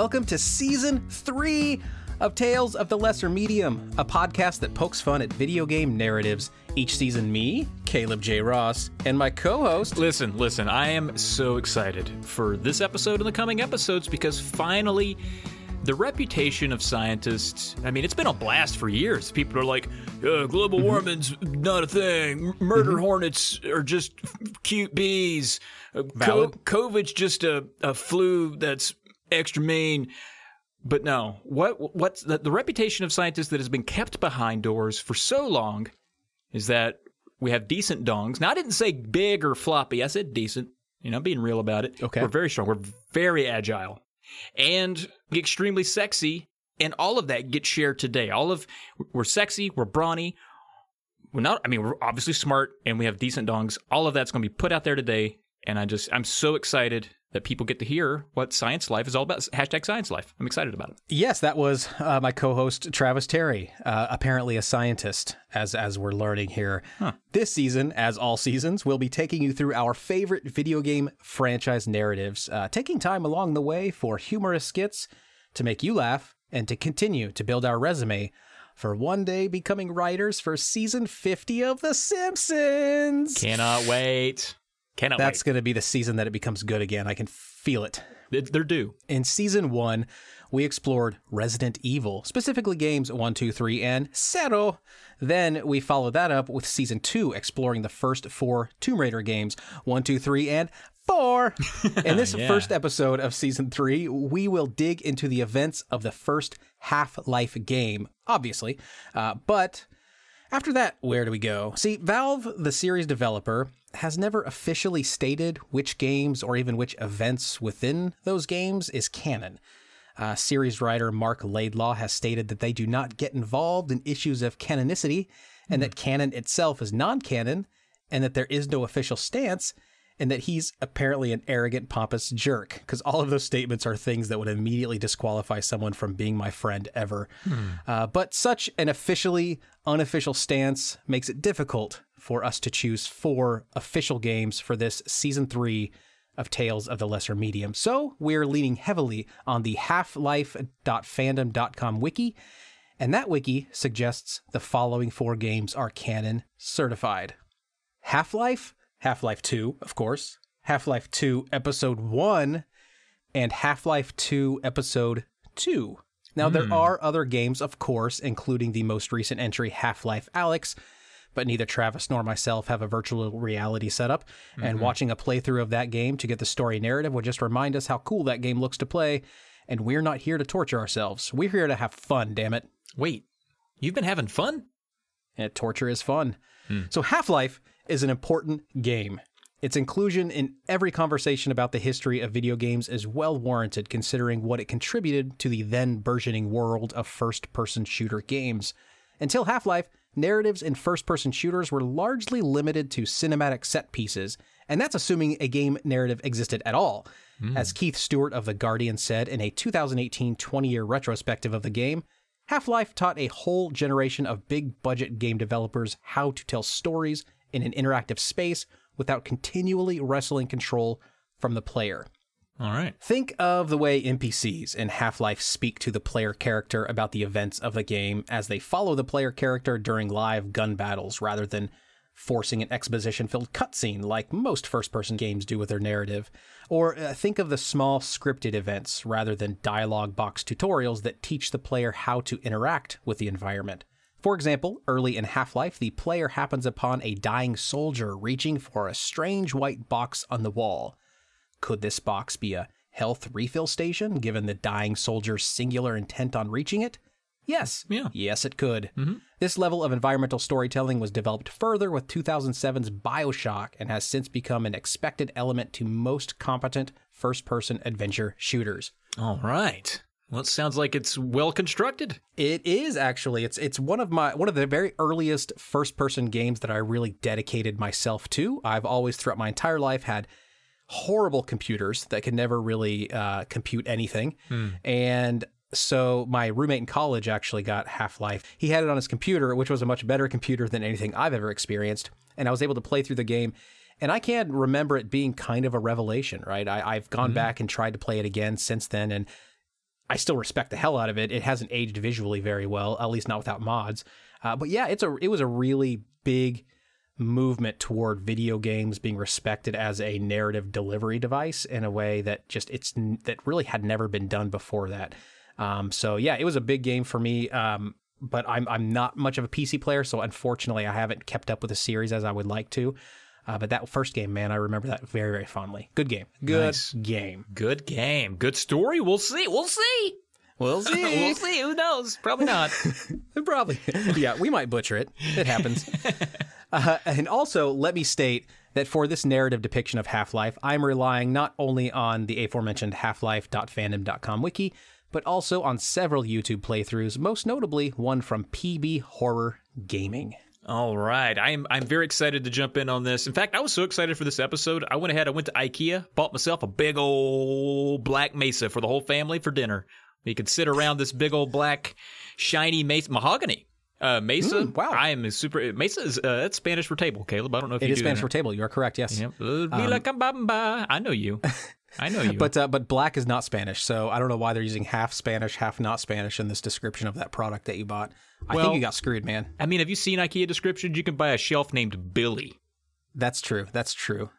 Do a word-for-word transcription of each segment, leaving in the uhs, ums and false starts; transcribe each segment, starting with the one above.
welcome to Season three of Tales of the Lesser Medium, a podcast that pokes fun at video game narratives. Each season, me, Caleb J. Ross, and my co-host... Listen, listen, I am so excited for this episode and the coming episodes because finally... The reputation of scientists, I mean, it's been a blast for years. People are like, uh, global warming's not a thing. Murder mm-hmm. hornets are just cute bees. Uh, Co- COVID's just a, a flu that's extra mean. But no, what what's the, the reputation of scientists that has been kept behind doors for so long is that we have decent dongs. Now, I didn't say big or floppy. I said decent. You know, I'm being real about it. Okay. We're very strong. We're very agile. And extremely sexy, and all of that gets shared today. All of we're sexy, we're brawny, we're not. I mean, we're obviously smart, and we have decent dongs. All of that's going to be put out there today, and I just I'm so excited that people get to hear what Science Life is all about. Hashtag Science Life. I'm excited about it. Yes, that was uh, my co-host Travis Terry, uh, apparently a scientist, as as we're learning here. Huh. This season, as all seasons, we'll be taking you through our favorite video game franchise narratives, uh, taking time along the way for humorous skits to make you laugh and to continue to build our resume for one day becoming writers for season fifty of The Simpsons. Cannot wait. Cannot That's wait. going to be the season that it becomes good again. I can feel it. They're due. In season one, we explored Resident Evil, specifically games one, two, three, and Zero. Then we followed that up with season two, exploring the first four Tomb Raider games, one, two, three, and four. In this yeah. first episode of season three, we will dig into the events of the first Half-Life game, obviously. Uh, but after that, where do we go? See, Valve, the series developer, has never officially stated which games or even which events within those games is canon. Uh, series writer Mark Laidlaw has stated that they do not get involved in issues of canonicity, and mm. that canon itself is non-canon, and that there is no official stance, and that he's apparently an arrogant, pompous jerk, because all of those statements are things that would immediately disqualify someone from being my friend ever. Mm. Uh, but such an officially unofficial stance makes it difficult for us to choose four official games for this season three of Tales of the Lesser Medium. So we're leaning heavily on the half life dot fandom dot com wiki, and that wiki suggests the following four games are canon certified. Half-Life, Half-Life two, of course, Half-Life two Episode one, and Half-Life two Episode two. Now, mm. there are other games, of course, including the most recent entry, Half-Life Alyx, but neither Travis nor myself have a virtual reality setup, mm-hmm. and watching a playthrough of that game to get the story narrative would just remind us how cool that game looks to play, and we're not here to torture ourselves. We're here to have fun, damn it. Wait, you've been having fun? And torture is fun. Hmm. So Half-Life is an important game. Its inclusion in every conversation about the history of video games is well warranted, considering what it contributed to the then burgeoning world of first-person shooter games. Until Half-Life, narratives in first-person shooters were largely limited to cinematic set pieces, and that's assuming a game narrative existed at all. Mm. As Keith Stewart of The Guardian said in a two thousand eighteen twenty-year retrospective of the game, Half-Life taught a whole generation of big-budget game developers how to tell stories in an interactive space without continually wresting control from the player. All right. Think of the way N P Cs in Half-Life speak to the player character about the events of the game as they follow the player character during live gun battles rather than forcing an exposition-filled cutscene like most first-person games do with their narrative. Or uh, think of the small scripted events rather than dialogue box tutorials that teach the player how to interact with the environment. For example, early in Half-Life, the player happens upon a dying soldier reaching for a strange white box on the wall. Could this box be a health refill station, given the dying soldier's singular intent on reaching it? Yes. Yeah. Yes, it could. Mm-hmm. This level of environmental storytelling was developed further with two thousand seven's BioShock and has since become an expected element to most competent first-person adventure shooters. All right. Well, it sounds like it's well constructed. It is, actually. It's it's one of my one of the very earliest first-person games that I really dedicated myself to. I've always, throughout my entire life, had horrible computers that could never really uh, compute anything. Hmm. And so my roommate in college actually got Half-Life. He had it on his computer, which was a much better computer than anything I've ever experienced. And I was able to play through the game. And I can remember it being kind of a revelation, right? I, I've gone mm-hmm. back and tried to play it again since then. And I still respect the hell out of it. It hasn't aged visually very well, at least not without mods. Uh, but yeah, it's a it was a really big movement toward video games being respected as a narrative delivery device in a way that just it's that really had never been done before that. Um, so yeah, it was a big game for me. Um, but I'm I'm not much of a P C player, so unfortunately, I haven't kept up with the series as I would like to. Uh, but that first game, man, I remember that very, very fondly. Good game. Good Nice. game. Good game. Good story. We'll see. We'll see. We'll see. We'll see. Who knows? Probably not. Probably. Yeah, we might butcher it. It happens. uh, and also, let me state that for this narrative depiction of Half-Life, I'm relying not only on the aforementioned half-life dot fandom dot com wiki, but also on several YouTube playthroughs, most notably one from P B Horror Gaming. All right. I'm I'm very excited to jump in on this. In fact, I was so excited for this episode. I went ahead, I went to IKEA, bought myself a big old black mesa for the whole family for dinner. You could sit around this big old black shiny mesa, mahogany uh, mesa. Mm, wow. I am a super mesa is uh, that's Spanish for table, Caleb. I don't know if It you is do Spanish that. for table. You are correct, yes. Yep. Um, I know you. I know you. But uh, but black is not Spanish, so I don't know why they're using half Spanish, half not Spanish in this description of that product that you bought. I Well- think you got screwed, man. I mean, have you seen IKEA descriptions? You can buy a shelf named Billy. That's true. That's true.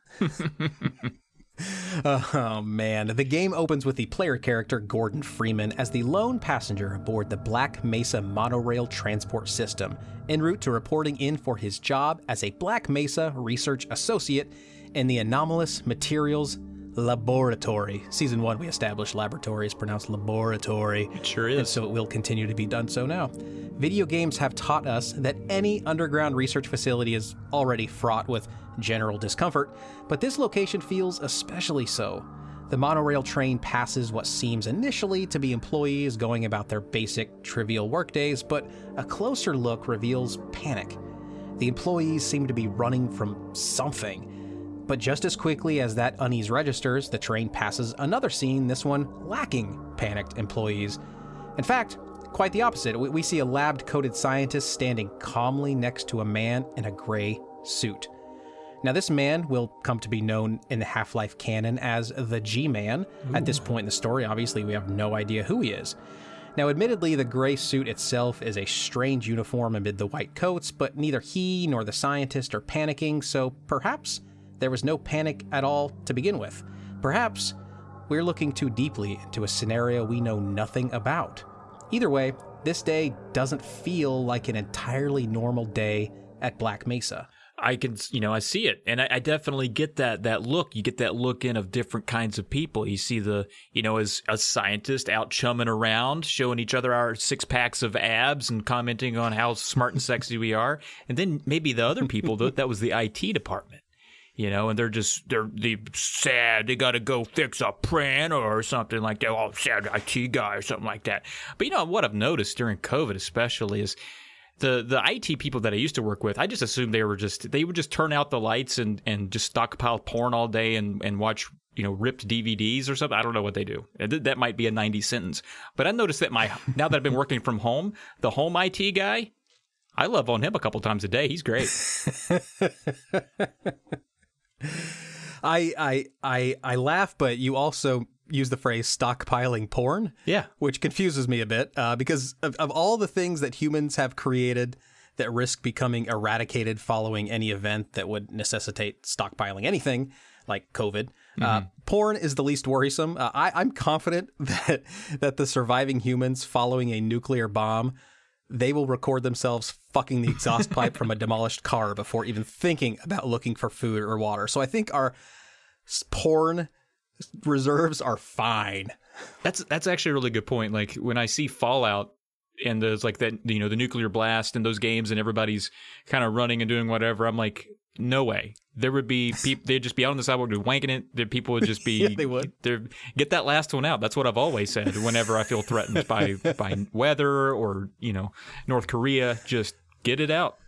Oh, man. The game opens with the player character Gordon Freeman as the lone passenger aboard the Black Mesa monorail transport system, en route to reporting in for his job as a Black Mesa research associate in the Anomalous Materials Laboratory. Season one, we established laboratory is pronounced laboratory. It sure And is. so it will continue to be done so now. Video games have taught us that any underground research facility is already fraught with general discomfort, but this location feels especially so. The monorail train passes what seems initially to be employees going about their basic, trivial workdays, but a closer look reveals panic. The employees seem to be running from something. But just as quickly as that unease registers, the train passes another scene, this one lacking panicked employees. In fact, quite the opposite. We, we see a lab-coated scientist standing calmly next to a man in a gray suit. Now, this man will come to be known in the Half-Life canon as the G-Man. At this point in the story, obviously, we have no idea who he is. Now, admittedly, the gray suit itself is a strange uniform amid the white coats, but neither he nor the scientist are panicking, so perhaps there was no panic at all to begin with. Perhaps we're looking too deeply into a scenario we know nothing about. Either way, this day doesn't feel like an entirely normal day at Black Mesa. I can, you know, I see it, and I, I definitely get that that look. You get that look in of different kinds of people. You see the, you know, as a scientist out chumming around, showing each other our six packs of abs and commenting on how smart and sexy we are, and then maybe the other people that that was the I T department. You know, and they're just, they're, they sad. They got to go fix a printer or something like that. Oh, sad I T guy or something like that. But, you know, what I've noticed during COVID especially is the, the I T people that I used to work with, I just assumed they were just, they would just turn out the lights and, and just stockpile porn all day and, and watch, you know, ripped D V Ds or something. I don't know what they do. That might be a ninety sentence. But I noticed that my, now that I've been working from home, the home I T guy, I love on him a couple times a day. He's great. I, I I I laugh, but you also use the phrase stockpiling porn. Yeah. Which confuses me a bit uh, because of, of all the things that humans have created that risk becoming eradicated following any event that would necessitate stockpiling anything like COVID, mm-hmm. uh, porn is the least worrisome. Uh, I, I'm confident that that the surviving humans following a nuclear bomb, they will record themselves fucking the exhaust pipe from a demolished car before even thinking about looking for food or water. So I think our porn reserves are fine. That's that's actually a really good point. Like when I see Fallout and there's like that, you know, the nuclear blast and those games and everybody's kind of running and doing whatever, I'm like, no way. There would be people, they'd just be out on the sidewalk wanking it. The people would just be, yeah, they would. Get that last one out. That's what I've always said. Whenever I feel threatened by, by weather or, you know, North Korea, just get it out.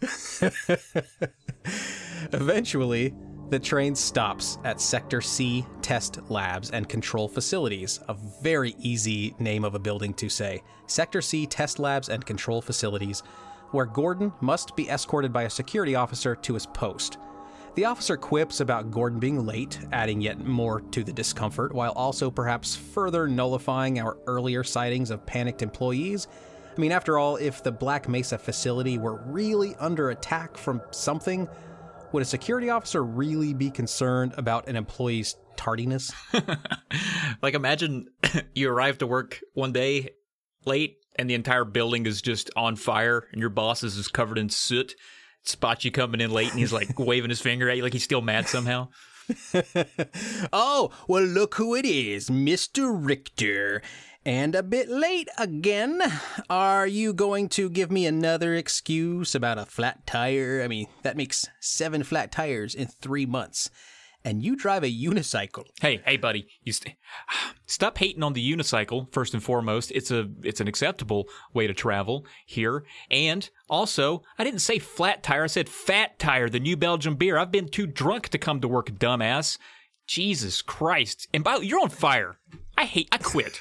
Eventually, the train stops at Sector C Test Labs and Control Facilities, a very easy name of a building to say. Sector C Test Labs and Control Facilities, where Gordon must be escorted by a security officer to his post. The officer quips about Gordon being late, adding yet more to the discomfort, while also perhaps further nullifying our earlier sightings of panicked employees. I mean, after all, if the Black Mesa facility were really under attack from something, would a security officer really be concerned about an employee's tardiness? Like, imagine you arrive to work one day late and the entire building is just on fire and your boss is just covered in soot, spots you coming in late and he's like waving his finger at you like he's still mad somehow. Oh, well, look who it is, Mister Richter. And a bit late again. Are you going to give me another excuse about a flat tire? I mean, that makes seven flat tires in three months. And you drive a unicycle. Hey, hey, buddy, you st- stop hating on the unicycle. First and foremost, it's a it's an acceptable way to travel here. And also, I didn't say flat tire. I said fat tire, the New Belgium beer. I've been too drunk to come to work, dumbass. Jesus Christ! And by you're on fire. I hate. I quit.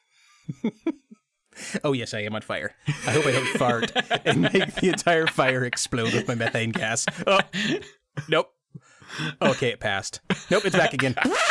Oh, yes, I am on fire. I hope I don't fart and make the entire fire explode with my methane gas. Oh, nope. Okay, it passed. Nope, it's back again.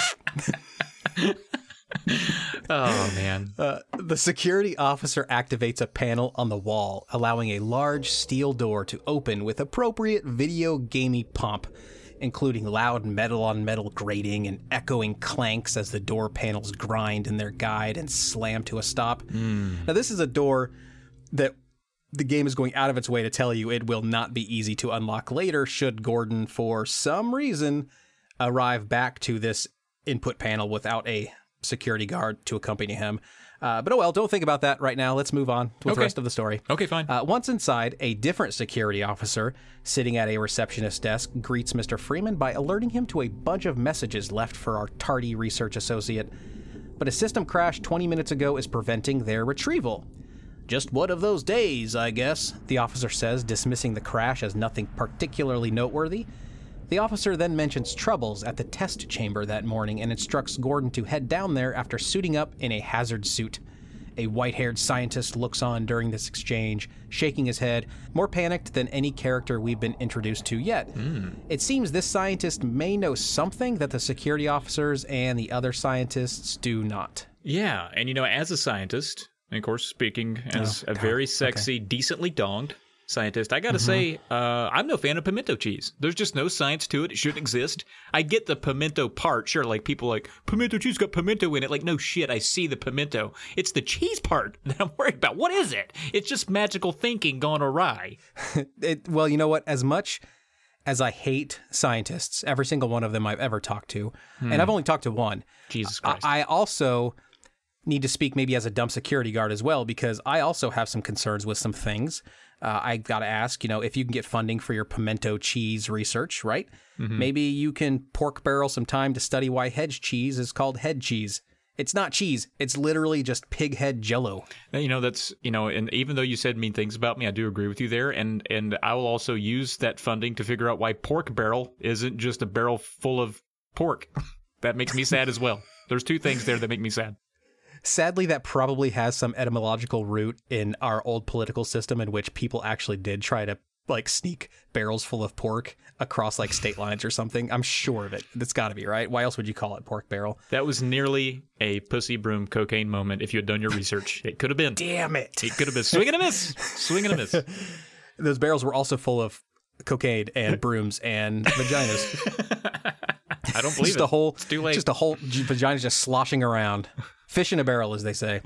Oh, man. Uh, the security officer activates a panel on the wall, allowing a large steel door to open with appropriate video gamey pomp, including loud metal-on-metal grating and echoing clanks as the door panels grind in their guide and slam to a stop. Mm. Now, this is a door that the game is going out of its way to tell you it will not be easy to unlock later should Gordon, for some reason, arrive back to this input panel without a security guard to accompany him. Uh, but oh well, don't think about that right now. Let's move on with okay. the rest of the story. Okay, fine. Uh, once inside, a different security officer sitting at a receptionist desk greets Mister Freeman by alerting him to a bunch of messages left for our tardy research associate. But a system crash twenty minutes ago is preventing their retrieval. Just one of those days, I guess, the officer says, dismissing the crash as nothing particularly noteworthy. The officer then mentions troubles at the test chamber that morning and instructs Gordon to head down there after suiting up in a hazard suit. A white-haired scientist looks on during this exchange, shaking his head, more panicked than any character we've been introduced to yet. Mm. It seems this scientist may know something that the security officers and the other scientists do not. Yeah, and you know, as a scientist, and of course speaking as oh, a God. very sexy, okay. decently donged scientist, I gotta mm-hmm. say, uh, I'm no fan of pimento cheese. There's just no science to it. It shouldn't exist. I get the pimento part. Sure, like people like, pimento cheese got pimento in it. Like, no shit, I see the pimento. It's the cheese part that I'm worried about. What is it? It's just magical thinking gone awry. it, well, you know what? As much as I hate scientists, every single one of them I've ever talked to, hmm. and I've only talked to one. Jesus Christ. I, I also need to speak maybe as a dumb security guard as well, because I also have some concerns with some things. Uh, I got to ask, you know, if you can get funding for your pimento cheese research, right? Mm-hmm. Maybe you can pork barrel some time to study why hedge cheese is called head cheese. It's not cheese. It's literally just pig head jello. You know, that's, you know, and even though you said mean things about me, I do agree with you there. And, and I will also use that funding to figure out why pork barrel isn't just a barrel full of pork. That makes me sad as well. There's two things there that make me sad. Sadly, that probably has some etymological root in our old political system in which people actually did try to like sneak barrels full of pork across like state lines or something. I'm sure of it. That's got to be right. Why else would you call it pork barrel? That was nearly a pussy broom cocaine moment if you had done your research. It could have been. Damn it. It could have been. Swing and a miss. Swing and a miss. Those barrels were also full of cocaine and brooms and vaginas. I don't believe just it. A whole, it's too late. Just a whole vagina just sloshing around. Fish in a barrel, as they say.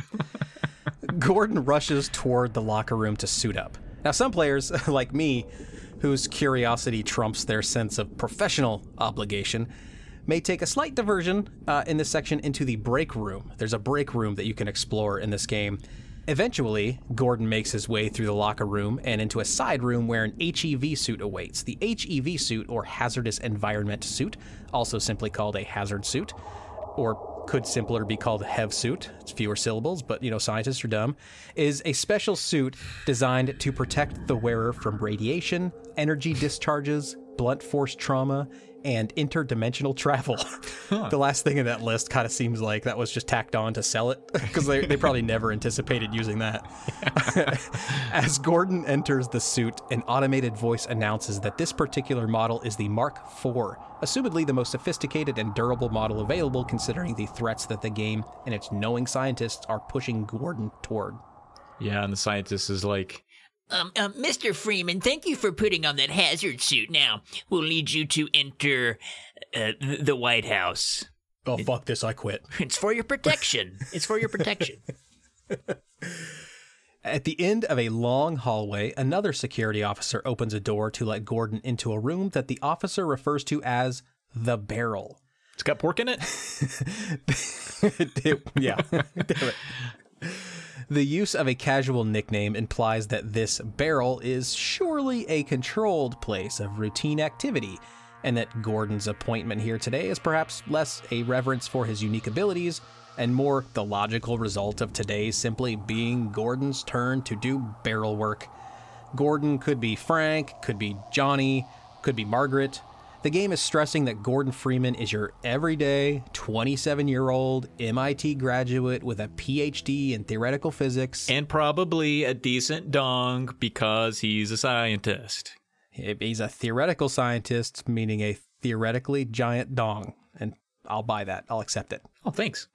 Gordon rushes toward the locker room to suit up. Now, some players, like me, whose curiosity trumps their sense of professional obligation, may take a slight diversion uh, in this section into the break room. There's a break room that you can explore in this game. Eventually, Gordon makes his way through the locker room and into a side room where an H E V suit awaits. The H E V suit, or Hazardous Environment Suit, also simply called a hazard suit, or could simpler be called a H E V suit. It's fewer syllables, but, you know, scientists are dumb, is a special suit designed to protect the wearer from radiation, energy discharges, blunt force trauma, and interdimensional travel. Huh. The last thing in that list kind of seems like that was just tacked on to sell it, because they, they probably never anticipated using that. As Gordon enters the suit, an automated voice announces that this particular model is the Mark four, assumedly the most sophisticated and durable model available considering the threats that the game and its knowing scientists are pushing Gordon toward. Yeah, and the scientist is like, Um, um, Mister Freeman, thank you for putting on that hazard suit. Now, we'll need you to enter uh, th- the White House. Oh, it, fuck this, I quit. It's for your protection. It's for your protection. At the end of a long hallway, another security officer opens a door to let Gordon into a room that the officer refers to as the barrel. It's got pork in it? it yeah. Damn it. The use of a casual nickname implies that this barrel is surely a controlled place of routine activity, and that Gordon's appointment here today is perhaps less a reverence for his unique abilities and more the logical result of today simply being Gordon's turn to do barrel work. Gordon could be Frank, could be Johnny, could be Margaret. The game is stressing that Gordon Freeman is your everyday twenty-seven-year-old M I T graduate with a P H D in theoretical physics. And probably a decent dong because he's a scientist. He's a theoretical scientist, meaning a theoretically giant dong. And I'll buy that. I'll accept it. Oh, thanks.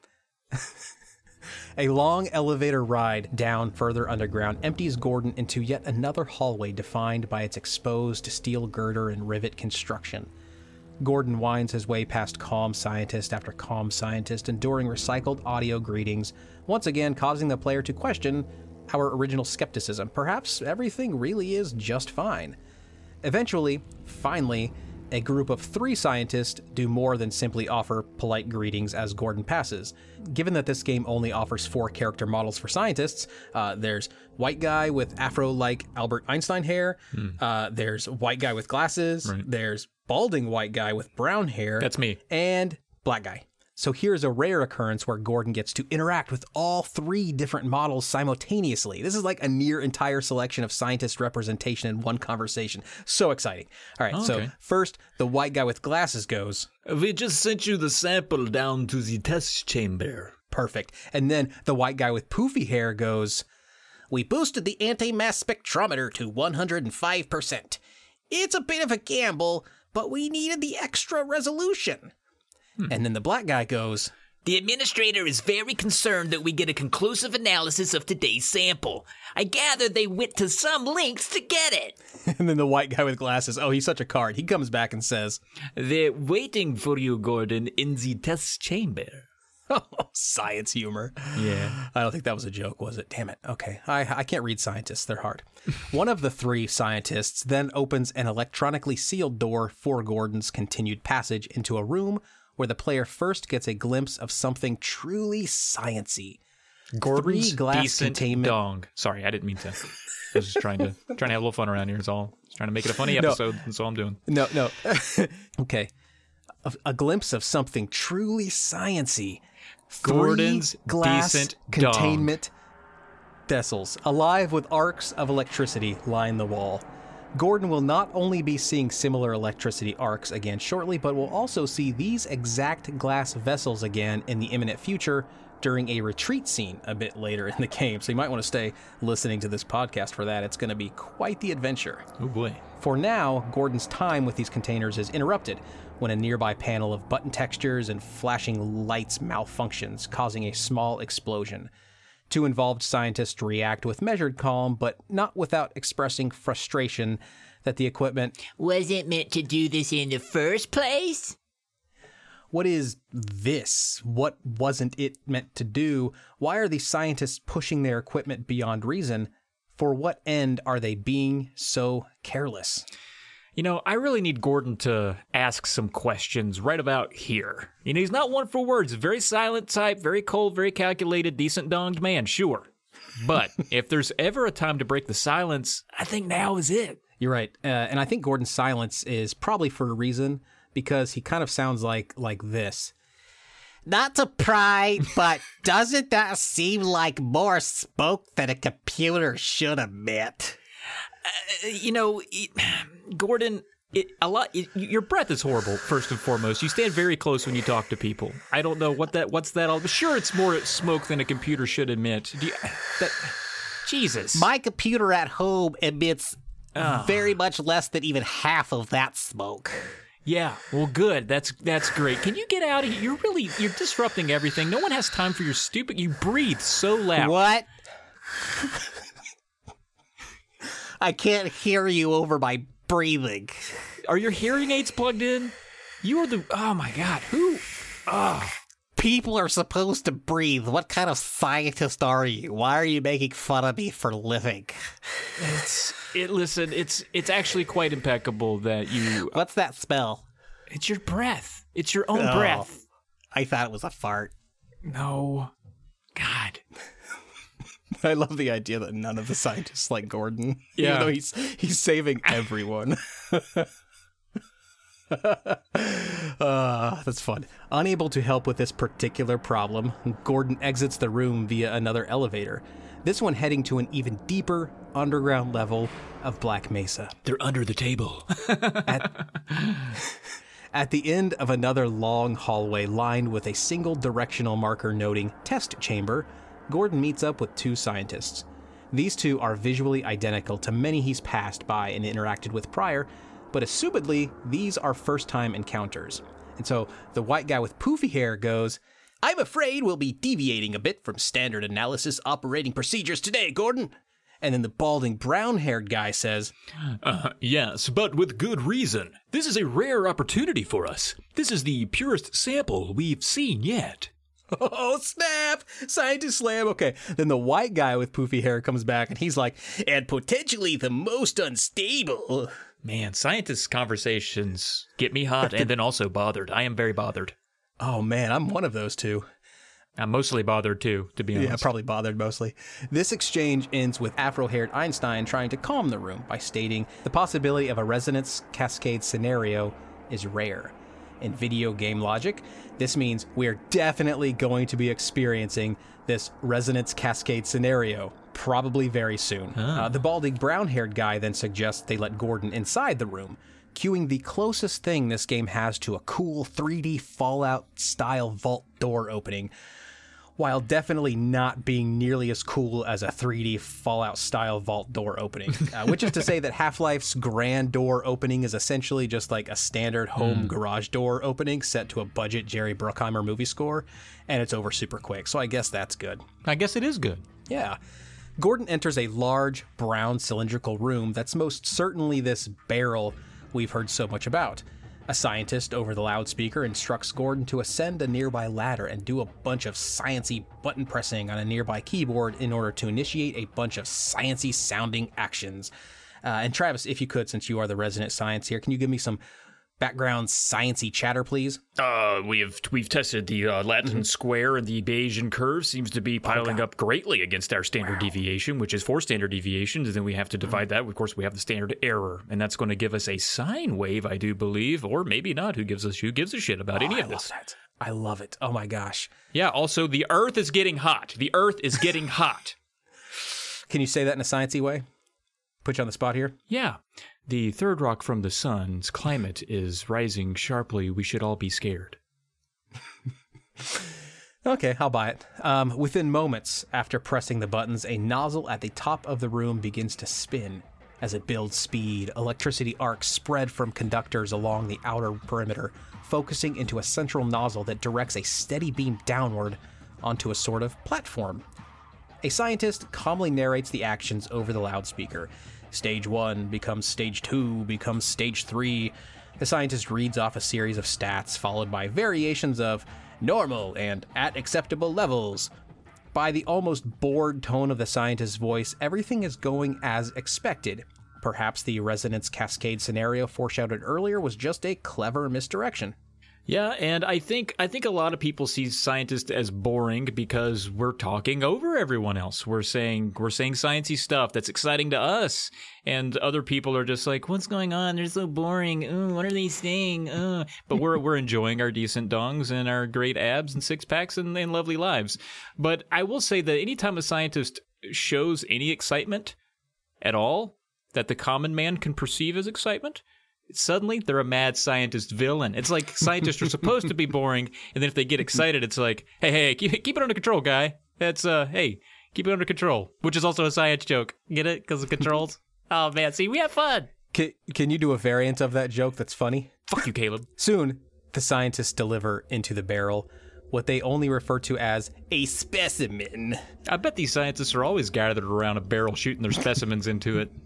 A long elevator ride down further underground empties Gordon into yet another hallway defined by its exposed steel girder and rivet construction. Gordon winds his way past calm scientist after calm scientist, enduring recycled audio greetings, once again causing the player to question our original skepticism. Perhaps everything really is just fine. Eventually, finally, a group of three scientists do more than simply offer polite greetings as Gordon passes. Given that this game only offers four character models for scientists, uh, there's white guy with afro-like Albert Einstein hair, hmm. uh, there's white guy with glasses, right. There's balding white guy with brown hair. That's me. And black guy. So here's a rare occurrence where Gordon gets to interact with all three different models simultaneously. This is like a near entire selection of scientist representation in one conversation. So exciting. All right, oh, okay. So first, the white guy with glasses goes, "We just sent you the sample down to the test chamber." Perfect. And then the white guy with poofy hair goes, "We boosted the anti-mass spectrometer to one hundred five percent. It's a bit of a gamble, but we needed the extra resolution." Hmm. And then the black guy goes, "The administrator is very concerned that we get a conclusive analysis of today's sample. I gather they went to some lengths to get it." And then the white guy with glasses, oh, he's such a card. He comes back and says, "They're waiting for you, Gordon, in the test chamber." Oh, science humor. Yeah. I don't think that was a joke, was it? Damn it. Okay. I, I can't read scientists. They're hard. One of the three scientists then opens an electronically sealed door for Gordon's continued passage into a room where the player first gets a glimpse of something truly science-y. Gordon's Three glass decent containment. dong. Sorry, I didn't mean to. I was just trying to trying to have a little fun around here. Is all. Just trying to make it a funny episode. No. That's all I'm doing. No, no. Okay. A, a glimpse of something truly science-y. Gordon's Three glass decent containment vessels, alive with arcs of electricity, line the wall. Gordon will not only be seeing similar electricity arcs again shortly, but will also see these exact glass vessels again in the imminent future during a retreat scene a bit later in the game. So you might want to stay listening to this podcast for that. It's going to be quite the adventure. Oh boy. For now, Gordon's time with these containers is interrupted when a nearby panel of button textures and flashing lights malfunctions, causing a small explosion. Two involved scientists react with measured calm, but not without expressing frustration that the equipment wasn't meant to do this in the first place. What is this? What wasn't it meant to do? Why are these scientists pushing their equipment beyond reason? For what end are they being so careless? You know, I really need Gordon to ask some questions right about here. You know, he's not one for words. Very silent type, very cold, very calculated, decent donged man, sure. But if there's ever a time to break the silence, I think now is it. You're right. Uh, and I think Gordon's silence is probably for a reason, because he kind of sounds like like this. Not to pry, but doesn't that seem like more smoke than a computer should emit? Uh, you know, Gordon, it, a lot. It, your breath is horrible. First and foremost, you stand very close when you talk to people. I don't know what that. What's that all? Sure, it's more smoke than a computer should admit. Do you, that, Jesus. My computer at home emits Oh. very much less than even half of that smoke. Yeah, well, good. That's that's great. Can you get out of here? You're really you're disrupting everything. No one has time for your stupid. You breathe so loud. What? I can't hear you over my breathing. Are your hearing aids plugged in? You are the. Oh my God. Who? Oh. People are supposed to breathe. What kind of scientist are you? Why are you making fun of me for living? It's it. Listen, it's it's actually quite impeccable that you. What's that smell? It's your breath. It's your own Oh. breath. I thought it was a fart. No. God. I love the idea that none of the scientists like Gordon, Yeah. even though he's he's saving everyone. uh, that's fun. Unable to help with this particular problem, Gordon exits the room via another elevator. This one heading to an even deeper underground level of Black Mesa. They're under the table. At, at the end of another long hallway lined with a single directional marker noting test chamber, Gordon meets up with two scientists. These two are visually identical to many he's passed by and interacted with prior, but assumedly, these are first-time encounters. And so the white guy with poofy hair goes, "I'm afraid we'll be deviating a bit from standard analysis operating procedures today, Gordon." And then the balding brown-haired guy says, Uh, yes, but with good reason. This is a rare opportunity for us. This is the purest sample we've seen yet. "Oh, snap! Scientist slam!" Okay, then the white guy with poofy hair comes back and he's like, "And potentially the most unstable." Man, scientists' conversations get me hot and then also bothered. I am very bothered. Oh man, I'm one of those two. I'm mostly bothered too, to be honest. Yeah, probably bothered mostly. This exchange ends with afro-haired Einstein trying to calm the room by stating the possibility of a resonance cascade scenario is rare. In video game logic, this means we're definitely going to be experiencing this resonance cascade scenario, probably very soon. Uh, the balding brown-haired guy then suggests they let Gordon inside the room, cueing the closest thing this game has to a cool three D Fallout-style vault door opening, while definitely not being nearly as cool as a three D Fallout-style vault door opening, uh, which is to say that Half-Life's grand door opening is essentially just like a standard home garage door opening set to a budget Jerry Bruckheimer movie score, and it's over super quick, so I guess that's good. I guess it is good. Yeah. Gordon enters a large, brown, cylindrical room that's most certainly this barrel we've heard so much about. A scientist over the loudspeaker instructs Gordon to ascend a nearby ladder and do a bunch of science-y button pressing on a nearby keyboard in order to initiate a bunch of science-y sounding actions. Uh, and Travis, if you could, since you are the resident science here, can you give me some background science-y chatter, please? Uh, we've we've tested the uh, Latin square, and the Bayesian curve seems to be piling up greatly against our standard deviation, which is four standard deviations, and then we have to divide that. Of course, we have the standard error, and that's going to give us a sine wave, I do believe, or maybe not. Who gives us who gives a shit about any Oh, of I this? love that. I love it. Oh my gosh. Yeah. Also, the Earth is getting hot. The Earth is getting hot. Can you say that in a science-y way? Put you on the spot here. Yeah. The third rock from the sun's climate is rising sharply. We should all be scared. Okay, I'll buy it. Um, within moments after pressing the buttons, a nozzle at the top of the room begins to spin. As it builds speed, electricity arcs spread from conductors along the outer perimeter, focusing into a central nozzle that directs a steady beam downward onto a sort of platform. A scientist calmly narrates the actions over the loudspeaker. Stage one becomes stage two, becomes stage three. The scientist reads off a series of stats, followed by variations of normal and at acceptable levels. By the almost bored tone of the scientist's voice, everything is going as expected. Perhaps the resonance cascade scenario foreshadowed earlier was just a clever misdirection. Yeah, and I think I think a lot of people see scientists as boring because we're talking over everyone else. We're saying we're saying sciencey stuff that's exciting to us, and other people are just like, "What's going on? They're so boring. Ooh, what are they saying?" Ooh. But we're we're enjoying our decent dongs and our great abs and six packs and, and lovely lives. But I will say that anytime a scientist shows any excitement at all that the common man can perceive as excitement, suddenly they're a mad scientist villain. It's like scientists are supposed to be boring, and then if they get excited, it's like, hey, hey, keep, keep it under control, guy. It's, uh, hey, keep it under control, which is also a science joke. Get it? Because of controls? Oh, man, see, we have fun. Can, can you do a variant of that joke that's funny? Fuck you, Caleb. Soon, the scientists deliver into the barrel what they only refer to as a specimen. I bet these scientists are always gathered around a barrel shooting their specimens into it.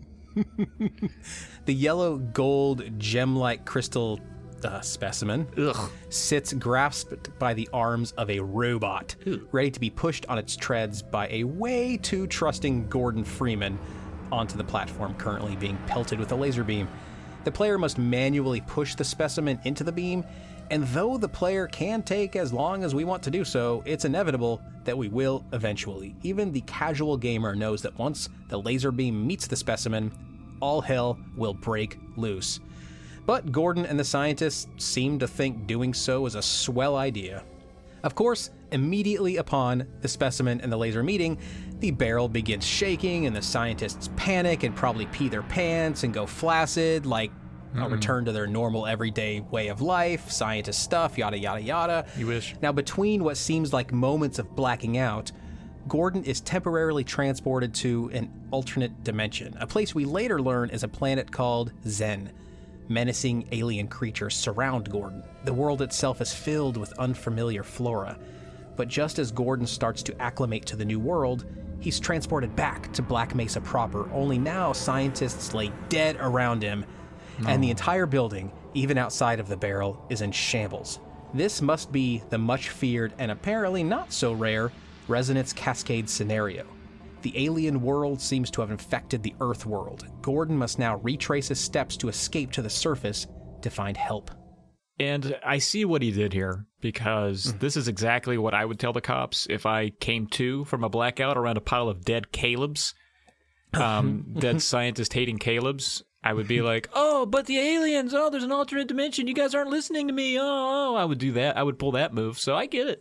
The yellow gold gem-like crystal uh, specimen Ugh. sits grasped by the arms of a robot, ready to be pushed on its treads by a way too trusting Gordon Freeman onto the platform currently being pelted with a laser beam. The player must manually push the specimen into the beam, and though the player can take as long as we want to do so, it's inevitable that we will eventually. Even the casual gamer knows that once the laser beam meets the specimen, all hell will break loose. But Gordon and the scientists seem to think doing so is a swell idea. Of course, immediately upon the specimen and the laser meeting, the barrel begins shaking and the scientists panic and probably pee their pants and go flaccid, like mm. a return to their normal everyday way of life, scientist stuff, yada, yada, yada. You wish. Now, between what seems like moments of blacking out, Gordon is temporarily transported to an alternate dimension, a place we later learn is a planet called Zen. Menacing alien creatures surround Gordon. The world itself is filled with unfamiliar flora. But just as Gordon starts to acclimate to the new world, he's transported back to Black Mesa proper, only now scientists lay dead around him, no. and the entire building, even outside of the barrel, is in shambles. This must be the much-feared and apparently not so rare Resonance Cascade scenario. The alien world seems to have infected the Earth world. Gordon must now retrace his steps to escape to the surface to find help. And I see what he did here, because mm. this is exactly what I would tell the cops if I came to from a blackout around a pile of dead Calebs, um, dead scientist-hating Calebs. I would be like, oh, but the aliens, oh, there's an alternate dimension. You guys aren't listening to me. Oh, oh, I would do that. I would pull that move, so I get it.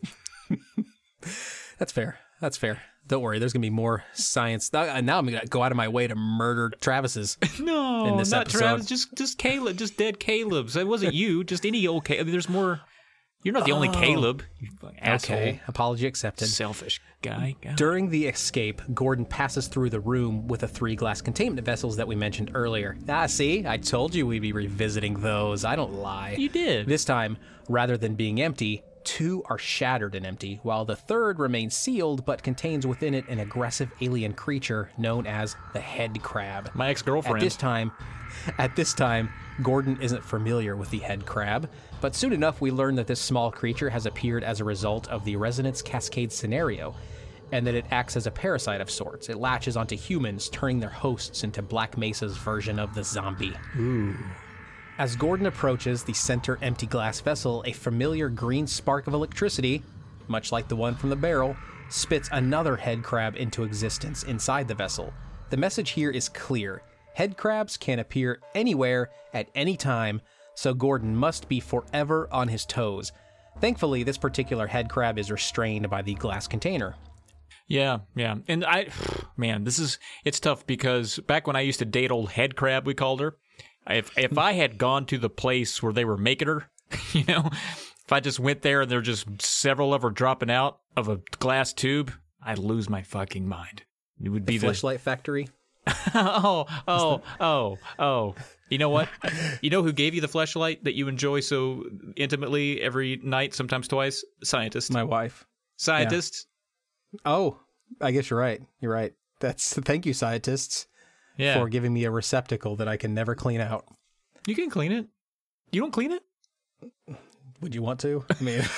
That's fair. That's fair. Don't worry, there's going to be more science. Now I'm going to go out of my way to murder Travis's. No, in this not episode. Travis. Just, just Caleb. Just dead Calebs. It wasn't you. Just any old Caleb. There's more. You're not the only oh. Caleb. You asshole. Okay, apology accepted. Selfish guy. God. During the escape, Gordon passes through the room with the three glass containment vessels that we mentioned earlier. Ah, see? I told you we'd be revisiting those. I don't lie. You did. This time, rather than being empty, two are shattered and empty, while the third remains sealed but contains within it an aggressive alien creature known as the head crab. My ex-girlfriend. At this time, at this time, Gordon isn't familiar with the head crab, but soon enough we learn that this small creature has appeared as a result of the Resonance Cascade scenario, and that it acts as a parasite of sorts. It latches onto humans, turning their hosts into Black Mesa's version of the zombie. Ooh. As Gordon approaches the center empty glass vessel, a familiar green spark of electricity, much like the one from the barrel, spits another head crab into existence inside the vessel. The message here is clear. Head crabs can appear anywhere at any time, so Gordon must be forever on his toes. Thankfully, this particular head crab is restrained by the glass container. Yeah, yeah. And I, man, this is, it's tough because back when I used to date old head crab, we called her, If if I had gone to the place where they were making her, you know, if I just went there and there were just several of her dropping out of a glass tube, I'd lose my fucking mind. It would be the the Fleshlight Factory. oh, oh, oh, oh. You know what? You know who gave you the fleshlight that you enjoy so intimately every night, sometimes twice? Scientist. My wife. Scientist. Yeah. Oh, I guess you're right. You're right. That's thank you, scientists. Yeah. For giving me a receptacle that I can never clean out. You can clean it. You don't clean it? Would you want to? I mean,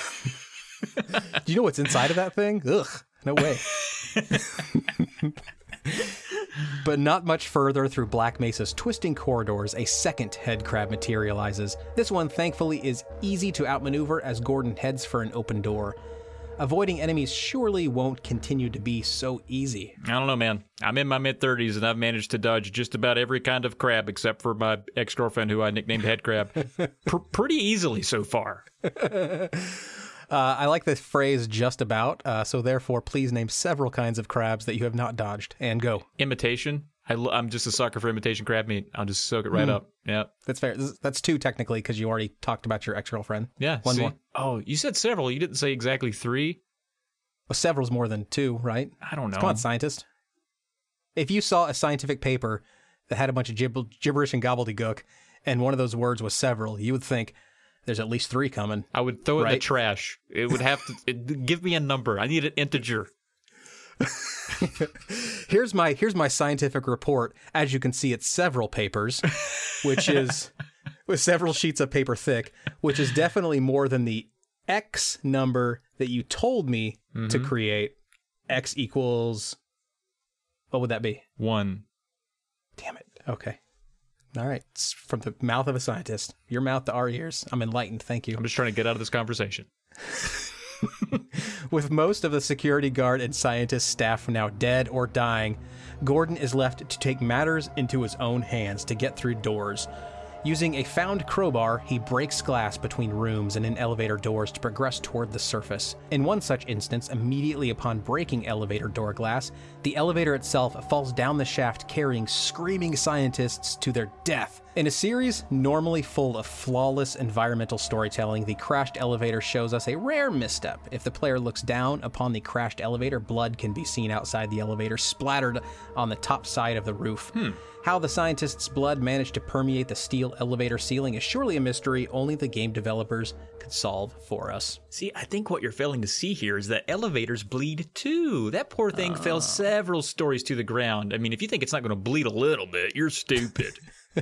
do you know what's inside of that thing? Ugh, no way. But not much further through Black Mesa's twisting corridors, a second head crab materializes. This one, thankfully, is easy to outmaneuver as Gordon heads for an open door. Avoiding enemies surely won't continue to be so easy. I don't know, man. I'm in my mid-thirties, and I've managed to dodge just about every kind of crab except for my ex-girlfriend, who I nicknamed Head Crab, P- pretty easily so far. uh, I like the phrase just about, uh, so therefore please name several kinds of crabs that you have not dodged, and go. Imitation. I lo- I'm just a sucker for imitation crab meat. I'll just soak it right Mm. up. Yeah. That's fair. This- That's two technically because you already talked about your ex-girlfriend. Yeah. One see? more. Oh, you said several. You didn't say exactly three. Well, several's more than two, right? I don't know. Come on, scientist. If you saw a scientific paper that had a bunch of gibber- gibberish and gobbledygook, and one of those words was several, you would think there's at least three coming. I would throw it in the Right. trash. It would have to it, give me a number. I need an integer. Here's my here's my scientific report. As you can see, it's several papers, which is with several sheets of paper thick, which is definitely more than the X number that you told me Mm-hmm. to create. X equals, what would that be? One. Damn it. Okay. All right. It's from the mouth of a scientist. Your mouth to our ears. I'm enlightened. Thank you. I'm just trying to get out of this conversation. With most of the security guard and scientist staff now dead or dying, Gordon is left to take matters into his own hands to get through doors. Using a found crowbar, he breaks glass between rooms and in elevator doors to progress toward the surface. In one such instance, immediately upon breaking elevator door glass, the elevator itself falls down the shaft carrying screaming scientists to their death. In a series normally full of flawless environmental storytelling, the crashed elevator shows us a rare misstep. If the player looks down upon the crashed elevator, blood can be seen outside the elevator, splattered on the top side of the roof. Hmm. How the scientist's blood managed to permeate the steel elevator ceiling is surely a mystery only the game developers could solve for us. See, I think what you're failing to see here is that elevators bleed too. That poor thing uh. fell several stories to the ground. I mean, if you think it's not going to bleed a little bit, you're stupid.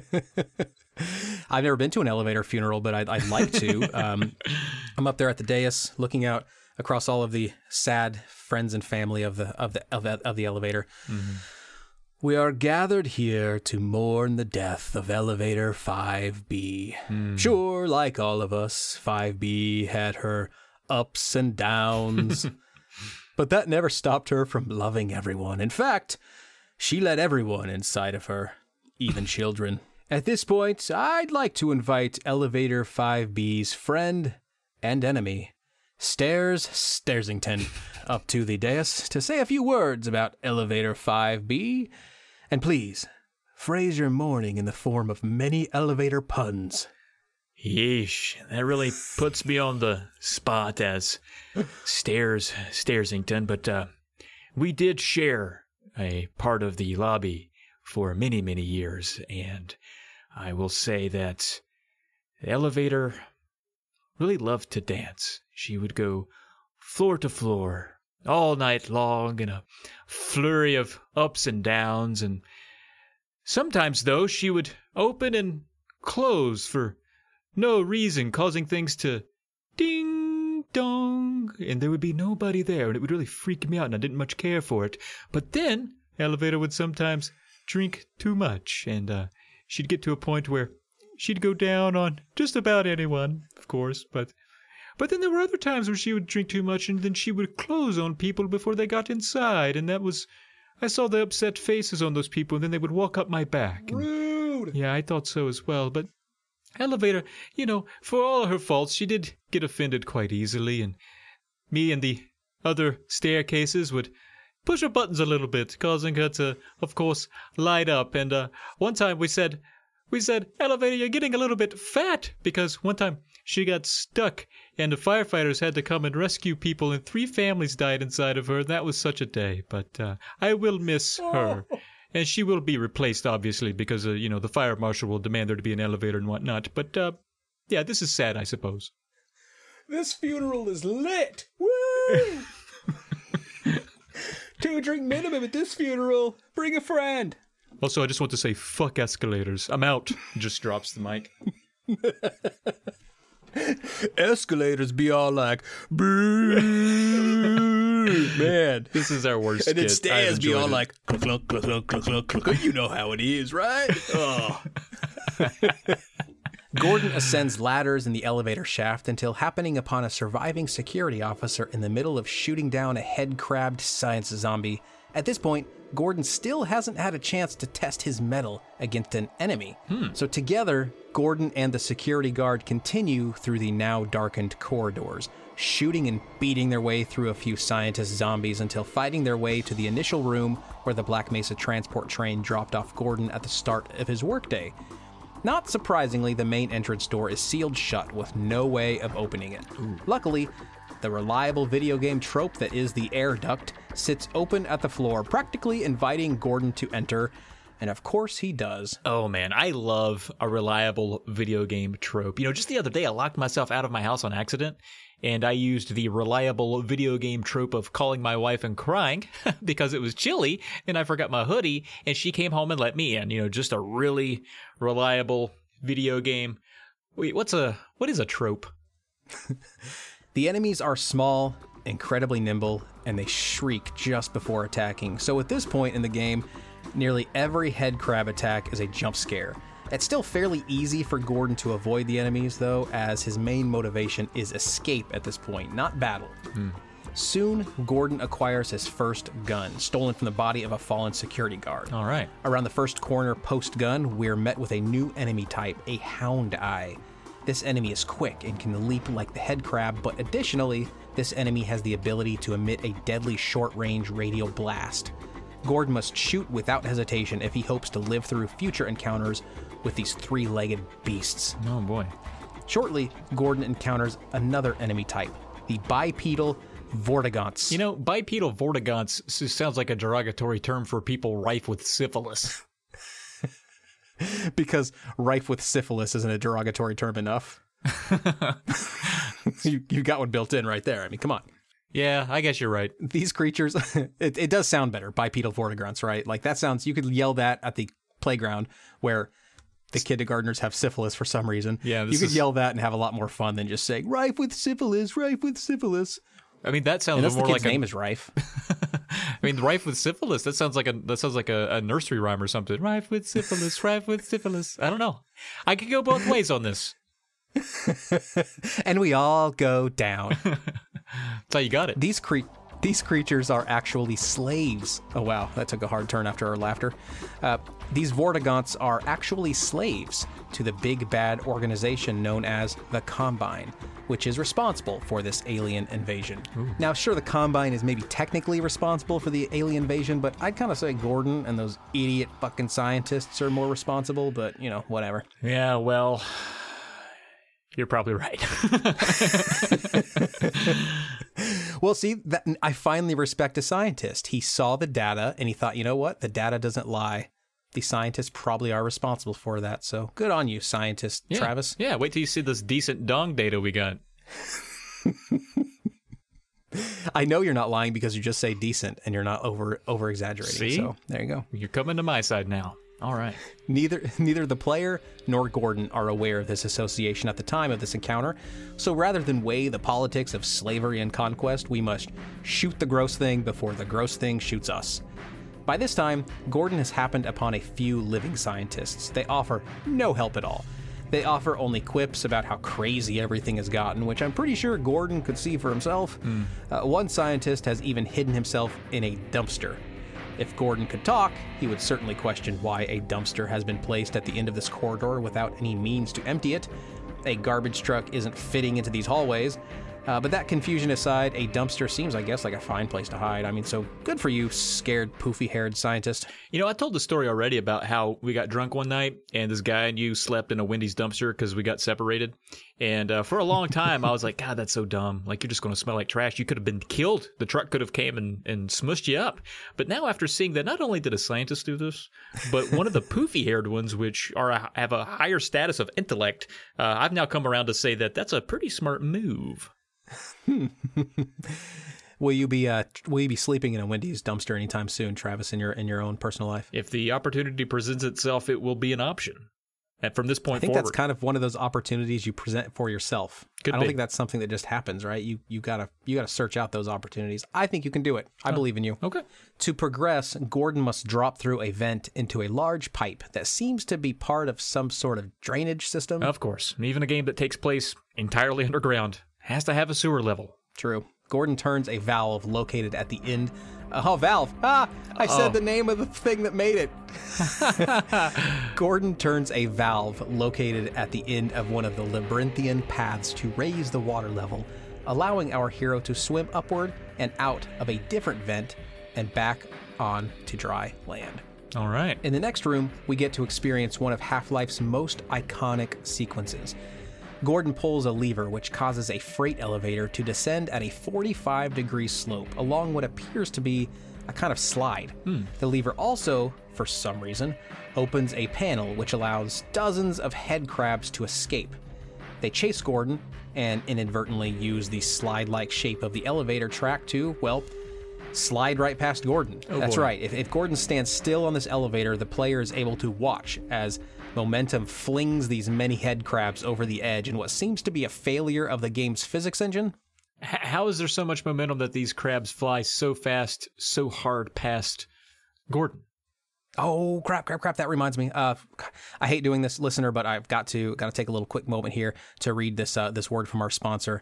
I've never been to an elevator funeral, but I'd, I'd like to. Um, I'm up there at the dais looking out across all of the sad friends and family of the of the of, the, of the elevator. Mm-hmm. We are gathered here to mourn the death of Elevator five B. Mm. Sure, like all of us, five B had her ups and downs, but that never stopped her from loving everyone. In fact, she let everyone inside of her, even children. At this point, I'd like to invite Elevator five B's friend and enemy, Stairs Stairsington, up to the dais to say a few words about Elevator five B. And please, phrase your mourning in the form of many elevator puns. Yeesh, that really puts me on the spot as Stairs Stairsington, but uh, we did share a part of the lobby for many, many years, and I will say that the elevator really loved to dance. She would go floor to floor all night long in a flurry of ups and downs, and sometimes, though, she would open and close for no reason, causing things to ding dong, and there would be nobody there, and it would really freak me out, and I didn't much care for it. But then, the elevator would sometimes drink too much, and uh, she'd get to a point where she'd go down on just about anyone, of course, but... But then there were other times where she would drink too much and then she would close on people before they got inside. And that was, I saw the upset faces on those people and then they would walk up my back. And, Rude! Yeah, I thought so as well. But elevator, you know, for all her faults, she did get offended quite easily. And me and the other staircases would push her buttons a little bit, causing her to, of course, light up. And uh, one time we said, we said, elevator, you're getting a little bit fat, because one time she got stuck and the firefighters had to come and rescue people and three families died inside of her. That was such a day, but uh, I will miss her. And she will be replaced, obviously, because, uh, you know, the fire marshal will demand there to be an elevator and whatnot. But, uh, yeah, this is sad, I suppose. This funeral is lit! Woo! Two drink minimum at this funeral. Bring a friend. Also, I just want to say, fuck escalators. I'm out. Just drops the mic. Escalators be all like, boo, man. This is our worst. And then skit. stairs be all it. like, cluck, cluck, cluck, cluck, cluck, cluck, cluck. You know how it is, right? Oh. Gordon ascends ladders in the elevator shaft until happening upon a surviving security officer in the middle of shooting down a head-crabbed science zombie. At this point, Gordon still hasn't had a chance to test his mettle against an enemy. Hmm. So together, Gordon and the security guard continue through the now darkened corridors, shooting and beating their way through a few scientist zombies until fighting their way to the initial room where the Black Mesa transport train dropped off Gordon at the start of his workday. Not surprisingly, the main entrance door is sealed shut with no way of opening it. Ooh. Luckily, the reliable video game trope that is the air duct sits open at the floor, practically inviting Gordon to enter. And of course he does. Oh man, I love a reliable video game trope. You know, just the other day I locked myself out of my house on accident, and I used the reliable video game trope of calling my wife and crying because it was chilly and I forgot my hoodie, and she came home and let me in. You know, just a really reliable video game. Wait, what's a what is a trope? The enemies are small, incredibly nimble, and they shriek just before attacking. So at this point in the game, nearly every head crab attack is a jump scare. It's still fairly easy for Gordon to avoid the enemies, though, as his main motivation is escape at this point, not battle. Hmm. Soon, Gordon acquires his first gun, stolen from the body of a fallen security guard. All right. Around the first corner post-gun, we're met with a new enemy type, a Hound Eye. This enemy is quick and can leap like the head crab, but additionally, this enemy has the ability to emit a deadly short-range radial blast. Gordon must shoot without hesitation if he hopes to live through future encounters with these three-legged beasts. Oh boy. Shortly, Gordon encounters another enemy type, the bipedal Vortigaunts. You know, bipedal Vortigaunts sounds like a derogatory term for people rife with syphilis. Because rife with syphilis isn't a derogatory term enough. you, you got one built in right there. I mean, come on. Yeah, I guess you're right. These creatures, it, it does sound better, bipedal Vortigaunts, right? Like that sounds, you could yell that at the playground where the kindergartners have syphilis for some reason. Yeah, you could is... yell that and have a lot more fun than just saying, rife with syphilis, rife with syphilis. I mean, that sounds Unless more the kid's like name a... is Rife. I mean, rife with syphilis. That sounds like a that sounds like a, a nursery rhyme or something. Rife with syphilis, rife with syphilis. I don't know. I could go both ways on this. And we all go down. That's how you got it. These cre- these creatures are actually slaves. Oh wow, that took a hard turn after our laughter. Uh, these Vortigaunts are actually slaves to the big bad organization known as the Combine, which is responsible for this alien invasion. Ooh. Now, sure, the Combine is maybe technically responsible for the alien invasion, but I'd kind of say Gordon and those idiot fucking scientists are more responsible, but, you know, whatever. Yeah, well, you're probably right. Well, see, that, I finally respect a scientist. He saw the data and he thought, you know what? The data doesn't lie. The scientists probably are responsible for that. So good on you, scientist yeah. Travis. Yeah, wait till you see this decent dong data we got. I know you're not lying because you just say decent and you're not over over exaggerating. See? So there you go. You're coming to my side now. All right. Neither neither the player nor Gordon are aware of this association at the time of this encounter. So rather than weigh the politics of slavery and conquest, we must shoot the gross thing before the gross thing shoots us. By this time, Gordon has happened upon a few living scientists. They offer no help at all. They offer only quips about how crazy everything has gotten, which I'm pretty sure Gordon could see for himself. Mm. Uh, one scientist has even hidden himself in a dumpster. If Gordon could talk, he would certainly question why a dumpster has been placed at the end of this corridor without any means to empty it. A garbage truck isn't fitting into these hallways. Uh, but that confusion aside, a dumpster seems, I guess, like a fine place to hide. I mean, so good for you, scared, poofy-haired scientist. You know, I told the story already about how we got drunk one night, and this guy and you slept in a Wendy's dumpster because we got separated. And uh, for a long time, I was like, God, that's so dumb. Like, you're just going to smell like trash. You could have been killed. The truck could have came and, and smushed you up. But now, after seeing that not only did a scientist do this, but one of the poofy-haired ones, which are a, have a higher status of intellect, uh, I've now come around to say that that's a pretty smart move. Will you be uh, will you be sleeping in a Wendy's dumpster anytime soon, Travis, in your in your own personal life? If the opportunity presents itself, it will be an option. And from this point I think forward, that's kind of one of those opportunities you present for yourself. Could I don't be. think that's something that just happens, right? You you gotta you gotta search out those opportunities. I think you can do it. I oh. believe in you. Okay. To progress, Gordon must drop through a vent into a large pipe that seems to be part of some sort of drainage system. Of course, even a game that takes place entirely underground has to have a sewer level. True. Gordon turns a valve located at the end. Oh, valve. Ah, I Oh. said the name of the thing that made it. Gordon turns a valve located at the end of one of the labyrinthian paths to raise the water level, allowing our hero to swim upward and out of a different vent and back on to dry land. All right. In the next room, we get to experience one of Half-Life's most iconic sequences. Gordon pulls a lever which causes a freight elevator to descend at a forty-five degree slope along what appears to be a kind of slide. Hmm. The lever also, for some reason, opens a panel which allows dozens of head crabs to escape. They chase Gordon and inadvertently use the slide-like shape of the elevator track to, well, slide right past Gordon. Oh, That's boy. right. If, if Gordon stands still on this elevator, the player is able to watch as momentum flings these many head crabs over the edge in what seems to be a failure of the game's physics engine. H- how is there so much momentum that these crabs fly so fast, so hard past Gordon? Oh, crap, crap, crap. That reminds me. Uh, I hate doing this, listener, but I've got to got to take a little quick moment here to read this uh, this word from our sponsor.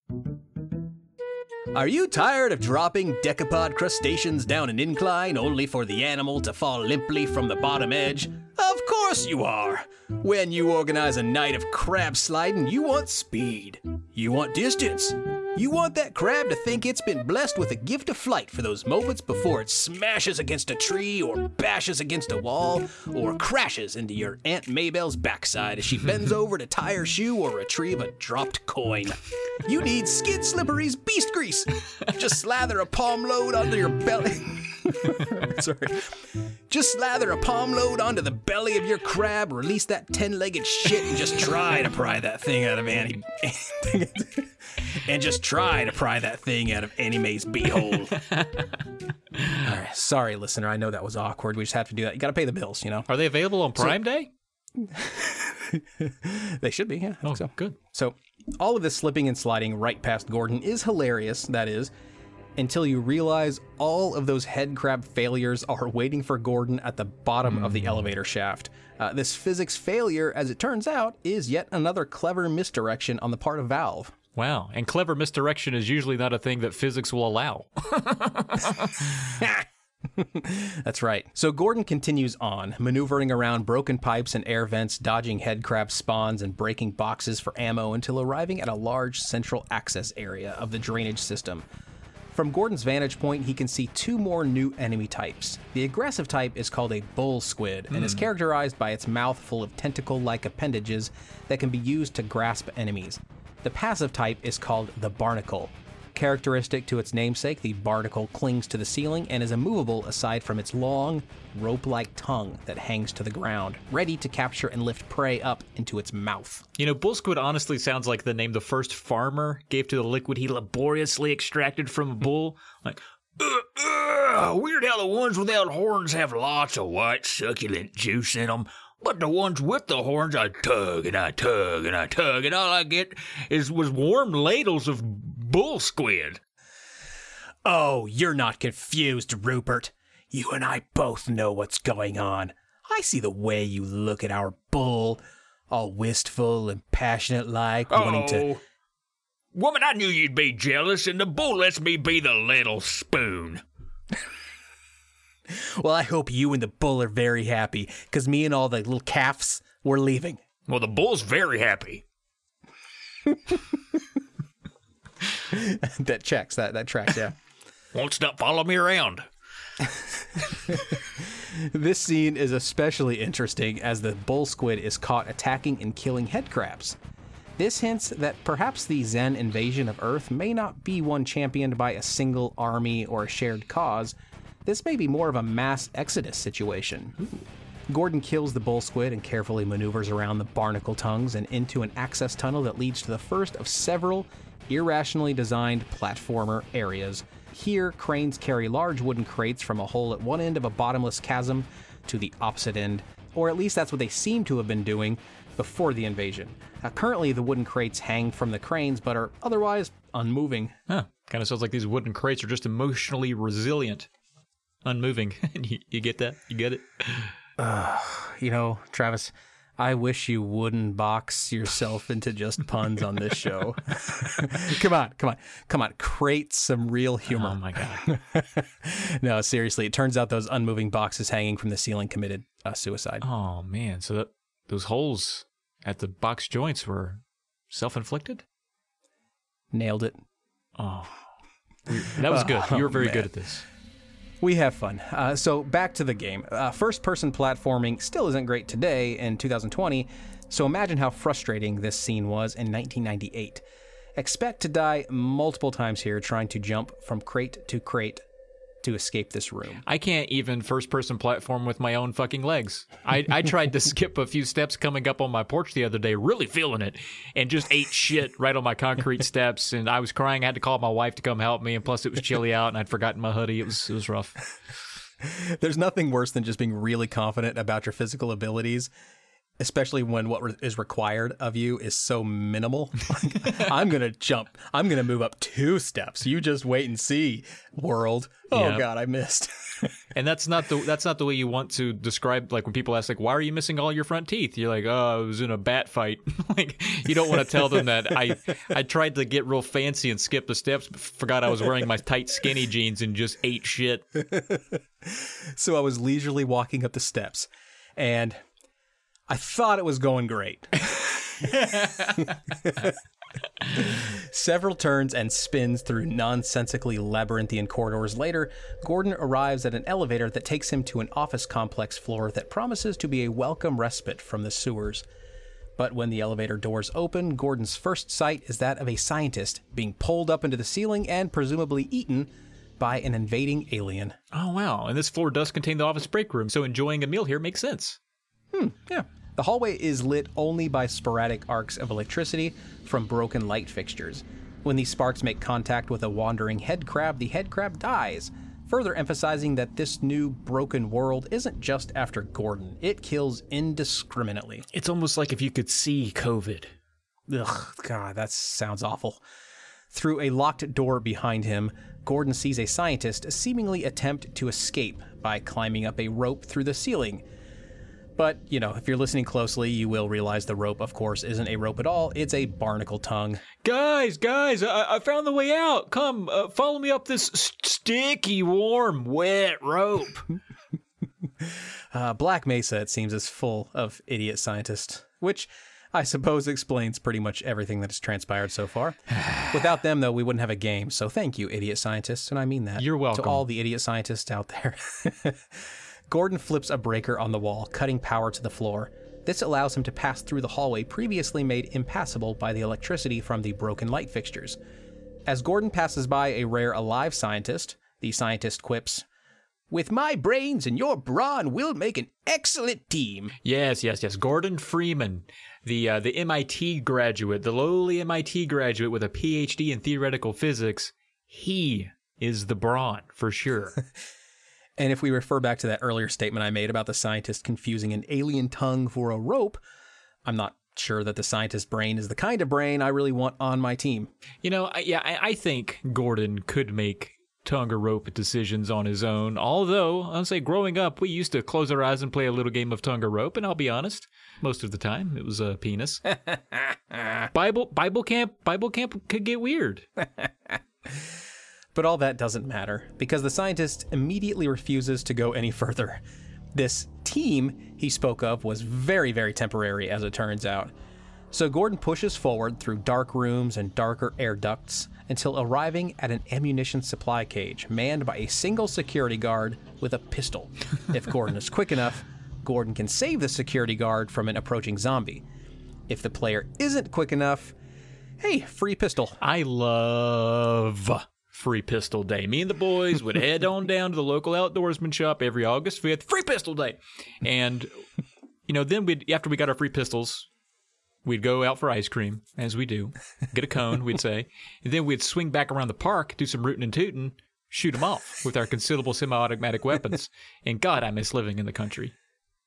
Are you tired of dropping decapod crustaceans down an incline only for the animal to fall limply from the bottom edge? Of course you are. When you organize a night of crab sliding, you want speed. You want distance. You want that crab to think it's been blessed with a gift of flight for those moments before it smashes against a tree or bashes against a wall or crashes into your Aunt Maybelle's backside as she bends over to tie her shoe or retrieve a dropped coin. You need Skid Slippery's Beast Grease. Just slather a palm load onto your belly. Sorry. Just slather a palm load onto the belly of your crab, release that ten-legged shit, and just try to pry that thing out of Annie. and just try to pry that thing out of Annie Mae's beehole. All right, sorry, listener. I know that was awkward. We just have to do that. You got to pay the bills, you know. Are they available on Prime Day? They should be. Yeah, I think Oh, so. good. So, all of this slipping and sliding right past Gordon is hilarious, that is, until you realize all of those head crab failures are waiting for Gordon at the bottom mm. of the elevator shaft. Uh, this physics failure, as it turns out, is yet another clever misdirection on the part of Valve. Wow, and clever misdirection is usually not a thing that physics will allow. That's right. So Gordon continues on, maneuvering around broken pipes and air vents, dodging head crab spawns and breaking boxes for ammo until arriving at a large central access area of the drainage system. From Gordon's vantage point, he can see two more new enemy types. The aggressive type is called a bull squid and mm. is characterized by its mouth full of tentacle-like appendages that can be used to grasp enemies. The passive type is called the barnacle. Characteristic to its namesake, the barnacle clings to the ceiling and is immovable aside from its long, rope-like tongue that hangs to the ground, ready to capture and lift prey up into its mouth. You know, bull squid honestly sounds like the name the first farmer gave to the liquid he laboriously extracted from a bull. Like, uh, uh, weird how the ones without horns have lots of white, succulent juice in them. But the ones with the horns, I tug and I tug and I tug, and all I get is was warm ladles of bull squid. Oh, you're not confused, Rupert. You and I both know what's going on. I see the way you look at our bull, all wistful and passionate like, oh. wanting to... Woman, I knew you'd be jealous, and the bull lets me be the little spoon. Well, I hope you and the bull are very happy, because me and all the little calves, we're leaving. Well, the bull's very happy. That checks. That, that tracks, yeah. Won't stop following me around. This scene is especially interesting as the bull squid is caught attacking and killing head crabs. This hints that perhaps the Zen invasion of Earth may not be one championed by a single army or a shared cause. This may be more of a mass exodus situation. Ooh. Gordon kills the bull squid and carefully maneuvers around the barnacle tongues and into an access tunnel that leads to the first of several irrationally designed platformer areas. Here, cranes carry large wooden crates from a hole at one end of a bottomless chasm to the opposite end, or at least that's what they seem to have been doing before the invasion. Uh, currently, the wooden crates hang from the cranes, but are otherwise unmoving. Huh. Kind of sounds like these wooden crates are just emotionally resilient. Unmoving. you, you get that? You get it? Uh, you know, Travis, I wish you wouldn't box yourself into just puns on this show. Come on, come on, come on. Create some real humor. Oh, my God. No, seriously. It turns out those unmoving boxes hanging from the ceiling committed uh, suicide. Oh, man. So that, those holes at the box joints were self-inflicted? Nailed it. Oh, that was good. You were very man. good at this. We have fun. Uh, so back to the game. Uh, first-person platforming still isn't great today in two thousand twenty, so imagine how frustrating this scene was in nineteen ninety-eight. Expect to die multiple times here trying to jump from crate to crate to escape this room. I can't even first-person platform with my own fucking legs. I, I tried to skip a few steps coming up on my porch the other day, really feeling it, and just ate shit right on my concrete steps, and I was crying. I had to call my wife to come help me, and plus it was chilly out, and I'd forgotten my hoodie. It was it was rough. There's nothing worse than just being really confident about your physical abilities, especially when what re- is required of you is so minimal. Like, I'm going to jump. I'm going to move up two steps. You just wait and see, world. Oh, Yeah. God, I missed. And that's not the that's not the way you want to describe, like when people ask, like, why are you missing all your front teeth? You're like, oh, I was in a bat fight. Like, you don't want to tell them that I I tried to get real fancy and skip the steps, but forgot I was wearing my tight skinny jeans and just ate shit. So I was leisurely walking up the steps, and I thought it was going great. Several turns and spins through nonsensically labyrinthian corridors later, Gordon arrives at an elevator that takes him to an office complex floor that promises to be a welcome respite from the sewers. But when the elevator doors open, Gordon's first sight is that of a scientist being pulled up into the ceiling and presumably eaten by an invading alien. Oh, wow. And this floor does contain the office break room, so enjoying a meal here makes sense. Yeah. The hallway is lit only by sporadic arcs of electricity from broken light fixtures. When these sparks make contact with a wandering head crab, the head crab dies, further emphasizing that this new broken world isn't just after Gordon. It kills indiscriminately. It's almost like if you could see COVID. Ugh, God, that sounds awful. Through a locked door behind him, Gordon sees a scientist seemingly attempt to escape by climbing up a rope through the ceiling. But, you know, if you're listening closely, you will realize the rope, of course, isn't a rope at all. It's a barnacle tongue. Guys, guys, I, I found the way out. Come, uh, follow me up this st- sticky, warm, wet rope. Uh, Black Mesa, it seems, is full of idiot scientists, which I suppose explains pretty much everything that has transpired so far. Without them, though, we wouldn't have a game. So thank you, idiot scientists, and I mean that. You're welcome. To all the idiot scientists out there. Gordon flips a breaker on the wall, cutting power to the floor. This allows him to pass through the hallway previously made impassable by the electricity from the broken light fixtures. As Gordon passes by a rare alive scientist, the scientist quips, "With my brains and your brawn, we'll make an excellent team." Yes, yes, yes. Gordon Freeman, the uh, the M I T graduate, the lowly M I T graduate with a P H D in theoretical physics, he is the brawn, for sure. And if we refer back to that earlier statement I made about the scientist confusing an alien tongue for a rope, I'm not sure that the scientist's brain is the kind of brain I really want on my team. You know, I, yeah, I, I think Gordon could make tongue or rope decisions on his own. Although, I'll say growing up, we used to close our eyes and play a little game of tongue or rope, and I'll be honest, most of the time it was a penis. Bible Bible camp Bible camp could get weird. But all that doesn't matter, because the scientist immediately refuses to go any further. This team he spoke of was very, very temporary, as it turns out. So Gordon pushes forward through dark rooms and darker air ducts until arriving at an ammunition supply cage manned by a single security guard with a pistol. If Gordon is quick enough, Gordon can save the security guard from an approaching zombie. If the player isn't quick enough, hey, free pistol. I love Free Pistol Day. Me and the boys would head on down to the local outdoorsman shop every August fifth, Free Pistol Day. And, you know, then we'd, after we got our free pistols, we'd go out for ice cream, as we do, get a cone, we'd say, and then we'd swing back around the park, do some rootin' and tootin', shoot them off with our considerable semi-automatic weapons. And God, I miss living in the country.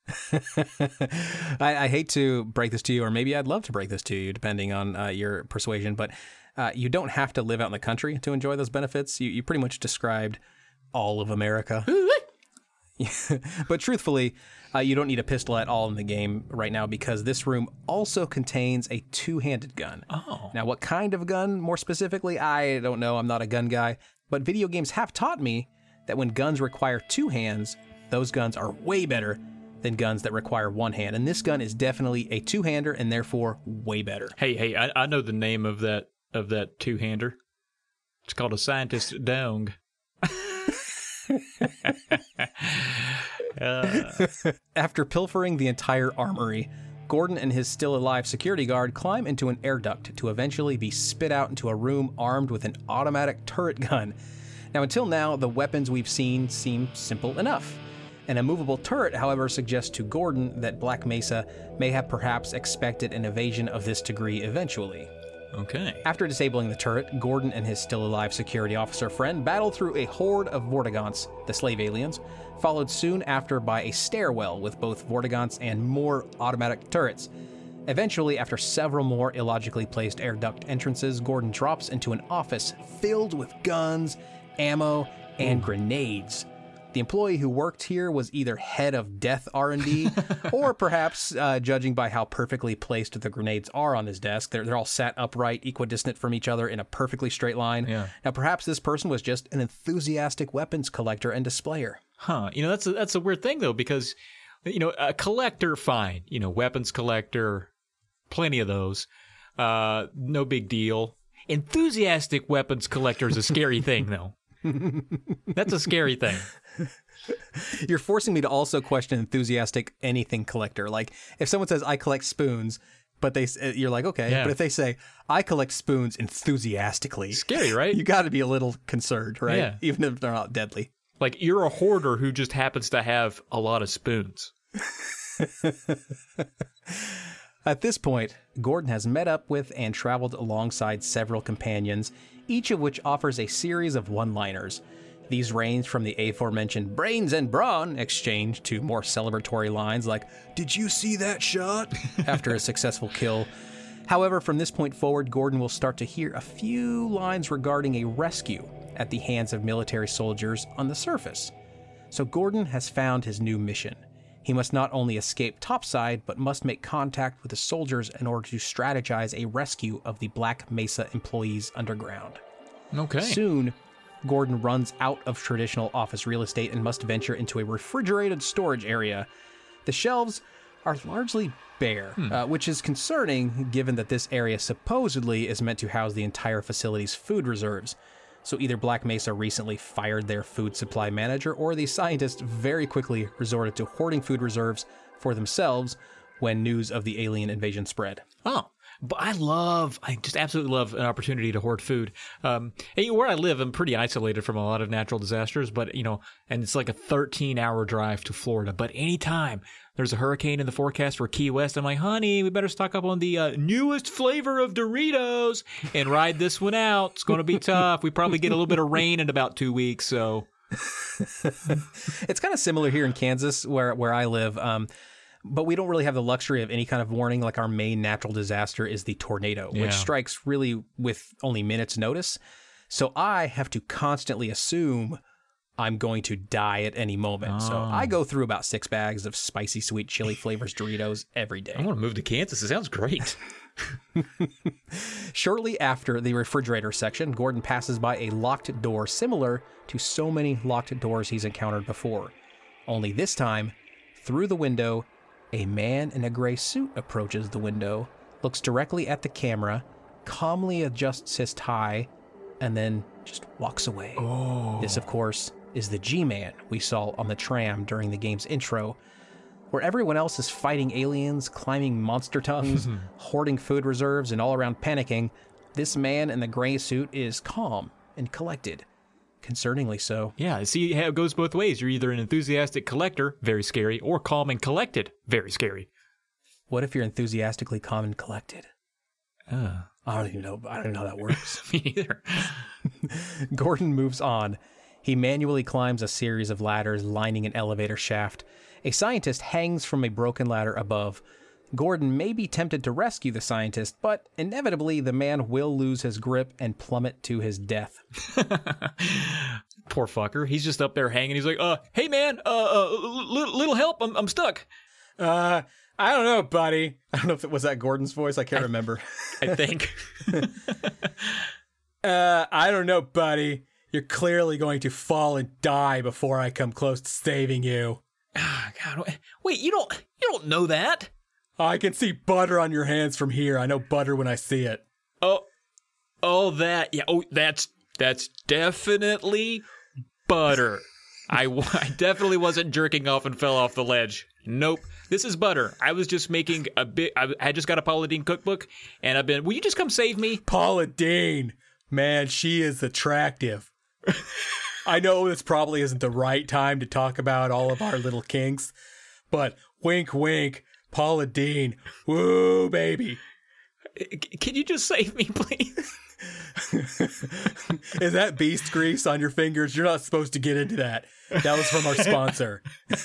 I, I hate to break this to you, or maybe I'd love to break this to you, depending on uh, your persuasion, but uh, you don't have to live out in the country to enjoy those benefits. You, you pretty much described all of America. But truthfully, uh, you don't need a pistol at all in the game right now because this room also contains a two-handed gun. Oh. Now, what kind of gun, more specifically, I don't know. I'm not a gun guy. But video games have taught me that when guns require two hands, those guns are way better than guns that require one hand. And this gun is definitely a two-hander and therefore way better. Hey, hey, I, I know the name of that of that two-hander. It's called a scientist dong. uh. After pilfering the entire armory, Gordon and his still-alive security guard climb into an air duct to eventually be spit out into a room armed with an automatic turret gun. Now, until now, the weapons we've seen seem simple enough. An immovable turret, however, suggests to Gordon that Black Mesa may have perhaps expected an evasion of this degree eventually. Okay. After disabling the turret, Gordon and his still-alive security officer friend battle through a horde of Vortigaunts, the slave aliens, followed soon after by a stairwell with both Vortigaunts and more automatic turrets. Eventually, after several more illogically placed air duct entrances, Gordon drops into an office filled with guns, ammo, and grenades. The employee who worked here was either head of death R and D, or perhaps, uh, judging by how perfectly placed the grenades are on his desk, they're, they're all sat upright, equidistant from each other in a perfectly straight line. Yeah. Now, perhaps this person was just an enthusiastic weapons collector and displayer. Huh. You know, that's a, that's a weird thing, though, because, you know, a collector, fine. You know, weapons collector, plenty of those. Uh, no big deal. Enthusiastic weapons collector is a scary thing, though. That's a scary thing. You're forcing me to also question enthusiastic anything collector. Like, if someone says, I collect spoons, but they, you're like, okay. Yeah. But if they say, I collect spoons enthusiastically. Scary, right? You got to be a little concerned, right? Yeah. Even if they're not deadly. Like, you're a hoarder who just happens to have a lot of spoons. At this point, Gordon has met up with and traveled alongside several companions, each of which offers a series of one-liners. These range from the aforementioned brains and brawn exchange to more celebratory lines like, did you see that shot? After a successful kill. However, from this point forward, Gordon will start to hear a few lines regarding a rescue at the hands of military soldiers on the surface. So Gordon has found his new mission. He must not only escape topside, but must make contact with the soldiers in order to strategize a rescue of the Black Mesa employees underground. Okay. Soon, Gordon runs out of traditional office real estate and must venture into a refrigerated storage area. The shelves are largely bare, hmm. uh, which is concerning given that this area supposedly is meant to house the entire facility's food reserves. So either Black Mesa recently fired their food supply manager, or the scientists very quickly resorted to hoarding food reserves for themselves when news of the alien invasion spread. Oh, but I love, I just absolutely love an opportunity to hoard food. Um, and where I live, I'm pretty isolated from a lot of natural disasters, but, you know, and it's like a thirteen hour drive to Florida. But anytime there's a hurricane in the forecast for Key West, I'm like, honey, we better stock up on the uh, newest flavor of Doritos and ride this one out. It's going to be tough. We probably get a little bit of rain in about two weeks, so. It's kind of similar here in Kansas where, where I live. Um, But we don't really have the luxury of any kind of warning. Like, our main natural disaster is the tornado, Yeah. which strikes really with only minutes notice. So I have to constantly assume I'm going to die at any moment. So Oh. I go through about six bags of spicy sweet chili flavors Doritos every day. I want to move to Kansas. It sounds great. Shortly after the refrigerator section, Gordon passes by a locked door similar to so many locked doors he's encountered before. Only this time, through the window, a man in a gray suit approaches the window, looks directly at the camera, calmly adjusts his tie, and then just walks away. Oh. This, of course, is the G-Man we saw on the tram during the game's intro, where everyone else is fighting aliens, climbing monster tongues, hoarding food reserves, and all around panicking. This man in the gray suit is calm and collected. Concerningly so. Yeah, see how it goes both ways. You're either an enthusiastic collector, very scary, or calm and collected, very scary. What if you're enthusiastically calm and collected? Uh, I don't even know. I don't even know how that works. me either. Gordon moves on. He manually climbs a series of ladders lining an elevator shaft. A scientist hangs from a broken ladder above. Gordon may be tempted to rescue the scientist, but inevitably the man will lose his grip and plummet to his death. Poor fucker. He's just up there hanging. He's like, uh, hey man, uh, uh little, little help. I'm, I'm stuck. Uh, I don't know, buddy. I don't know if it was that Gordon's voice. I can't I, remember. I think. uh, I don't know, buddy. You're clearly going to fall and die before I come close to saving you. Oh, God. Wait, you don't, you don't know that? I can see butter on your hands from here. I know butter when I see it. Oh, oh, that. Yeah. Oh, that's, that's definitely butter. I, I definitely wasn't jerking off and fell off the ledge. Nope. This is butter. I was just making a bit. I, I just got a Paula Deen cookbook, and I've been. Will you just come save me? Paula Deen, man, she is attractive. I know this probably isn't the right time to talk about all of our little kinks, but wink, wink, Paula Deen, woo, baby. Can you just save me, please? Is that beast grease on your fingers? You're not supposed to get into that. That was from our sponsor.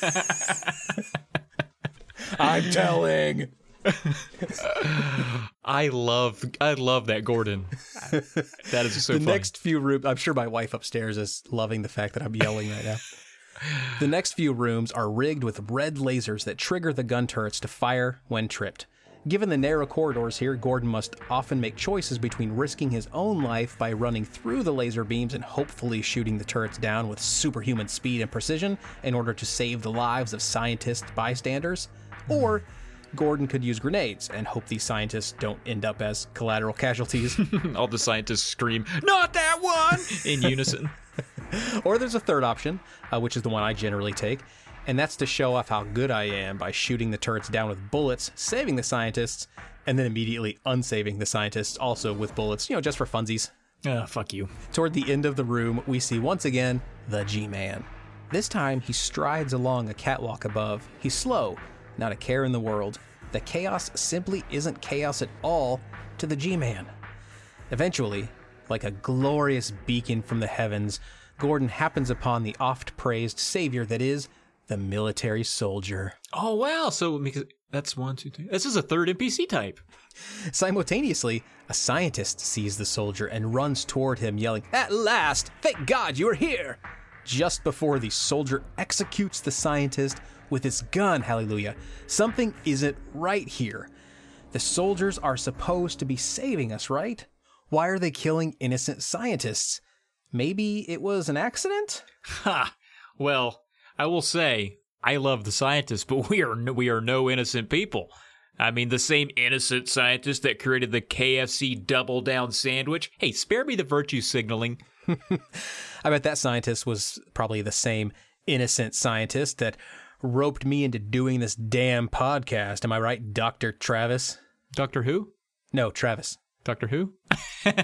I'm telling. I love, I love that Gordon. That is so The funny. next few rooms, I'm sure my wife upstairs is loving the fact that I'm yelling right now. The next few rooms are rigged with red lasers that trigger the gun turrets to fire when tripped. Given the narrow corridors here, Gordon must often make choices between risking his own life by running through the laser beams and hopefully shooting the turrets down with superhuman speed and precision in order to save the lives of scientist bystanders, or Gordon could use grenades and hope these scientists don't end up as collateral casualties. All the scientists scream, "Not that one!" in unison. Or there's a third option, uh, which is the one I generally take, and that's to show off how good I am by shooting the turrets down with bullets, saving the scientists, and then immediately unsaving the scientists also with bullets, you know, just for funsies. Ah, fuck you. Toward the end of the room, we see once again the G-Man. This time, he strides along a catwalk above. He's slow, not a care in the world. The chaos simply isn't chaos at all to the G-Man. Eventually, like a glorious beacon from the heavens, Gordon happens upon the oft-praised savior that is the military soldier. Oh, wow. So because that's one, two, three. This is a third N P C type. Simultaneously, a scientist sees the soldier and runs toward him, yelling, "At last! Thank God you're here!" Just before the soldier executes the scientist with his gun, hallelujah, something isn't right here. The soldiers are supposed to be saving us, right? Why are they killing innocent scientists? Maybe it was an accident? Ha! Well, I will say, I love the scientists, but we are no, we are no innocent people. I mean, the same innocent scientist that created the K F C double down sandwich. Hey, spare me the virtue signaling. I bet that scientist was probably the same innocent scientist that roped me into doing this damn podcast. Am I right, Doctor Travis? Doctor who? No, Travis. Doctor Who? uh,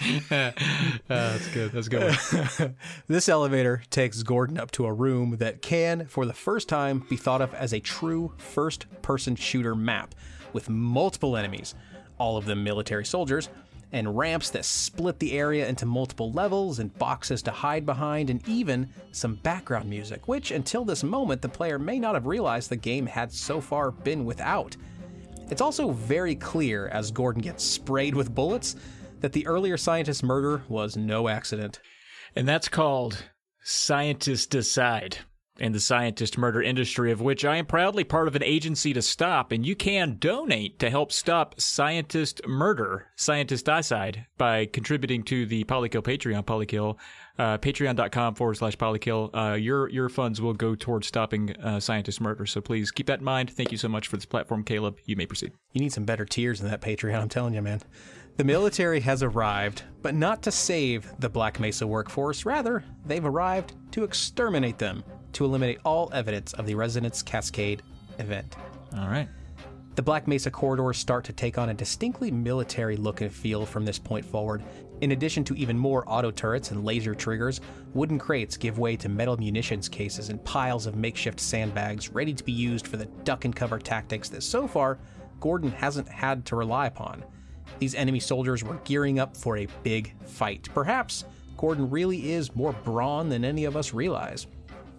that's good. That's a good one. This elevator takes Gordon up to a room that can, for the first time, be thought of as a true first-person shooter map with multiple enemies, all of them military soldiers, and ramps that split the area into multiple levels and boxes to hide behind, and even some background music, which until this moment the player may not have realized the game had so far been without. It's also very clear, as Gordon gets sprayed with bullets, that the earlier scientist's murder was no accident. And that's called Scientist Decide, in the scientist murder industry, of which I am proudly part of an agency to stop, and you can donate to help stop scientist murder, Scientist Decide, by contributing to the Polykill Patreon, Polykill, uh, patreon.com forward slash Polykill. Uh, your, your funds will go towards stopping uh, scientist murder, so please keep that in mind. Thank you so much for this platform, Caleb. You may proceed. You need some better tiers than that Patreon, I'm telling you, man. The military has arrived, but not to save the Black Mesa workforce. Rather, they've arrived to exterminate them, to eliminate all evidence of the Resonance Cascade event. All right. The Black Mesa corridors start to take on a distinctly military look and feel from this point forward. In addition to even more auto turrets and laser triggers, wooden crates give way to metal munitions cases and piles of makeshift sandbags ready to be used for the duck and cover tactics that so far Gordon hasn't had to rely upon. These enemy soldiers were gearing up for a big fight. Perhaps Gordon really is more brawn than any of us realize.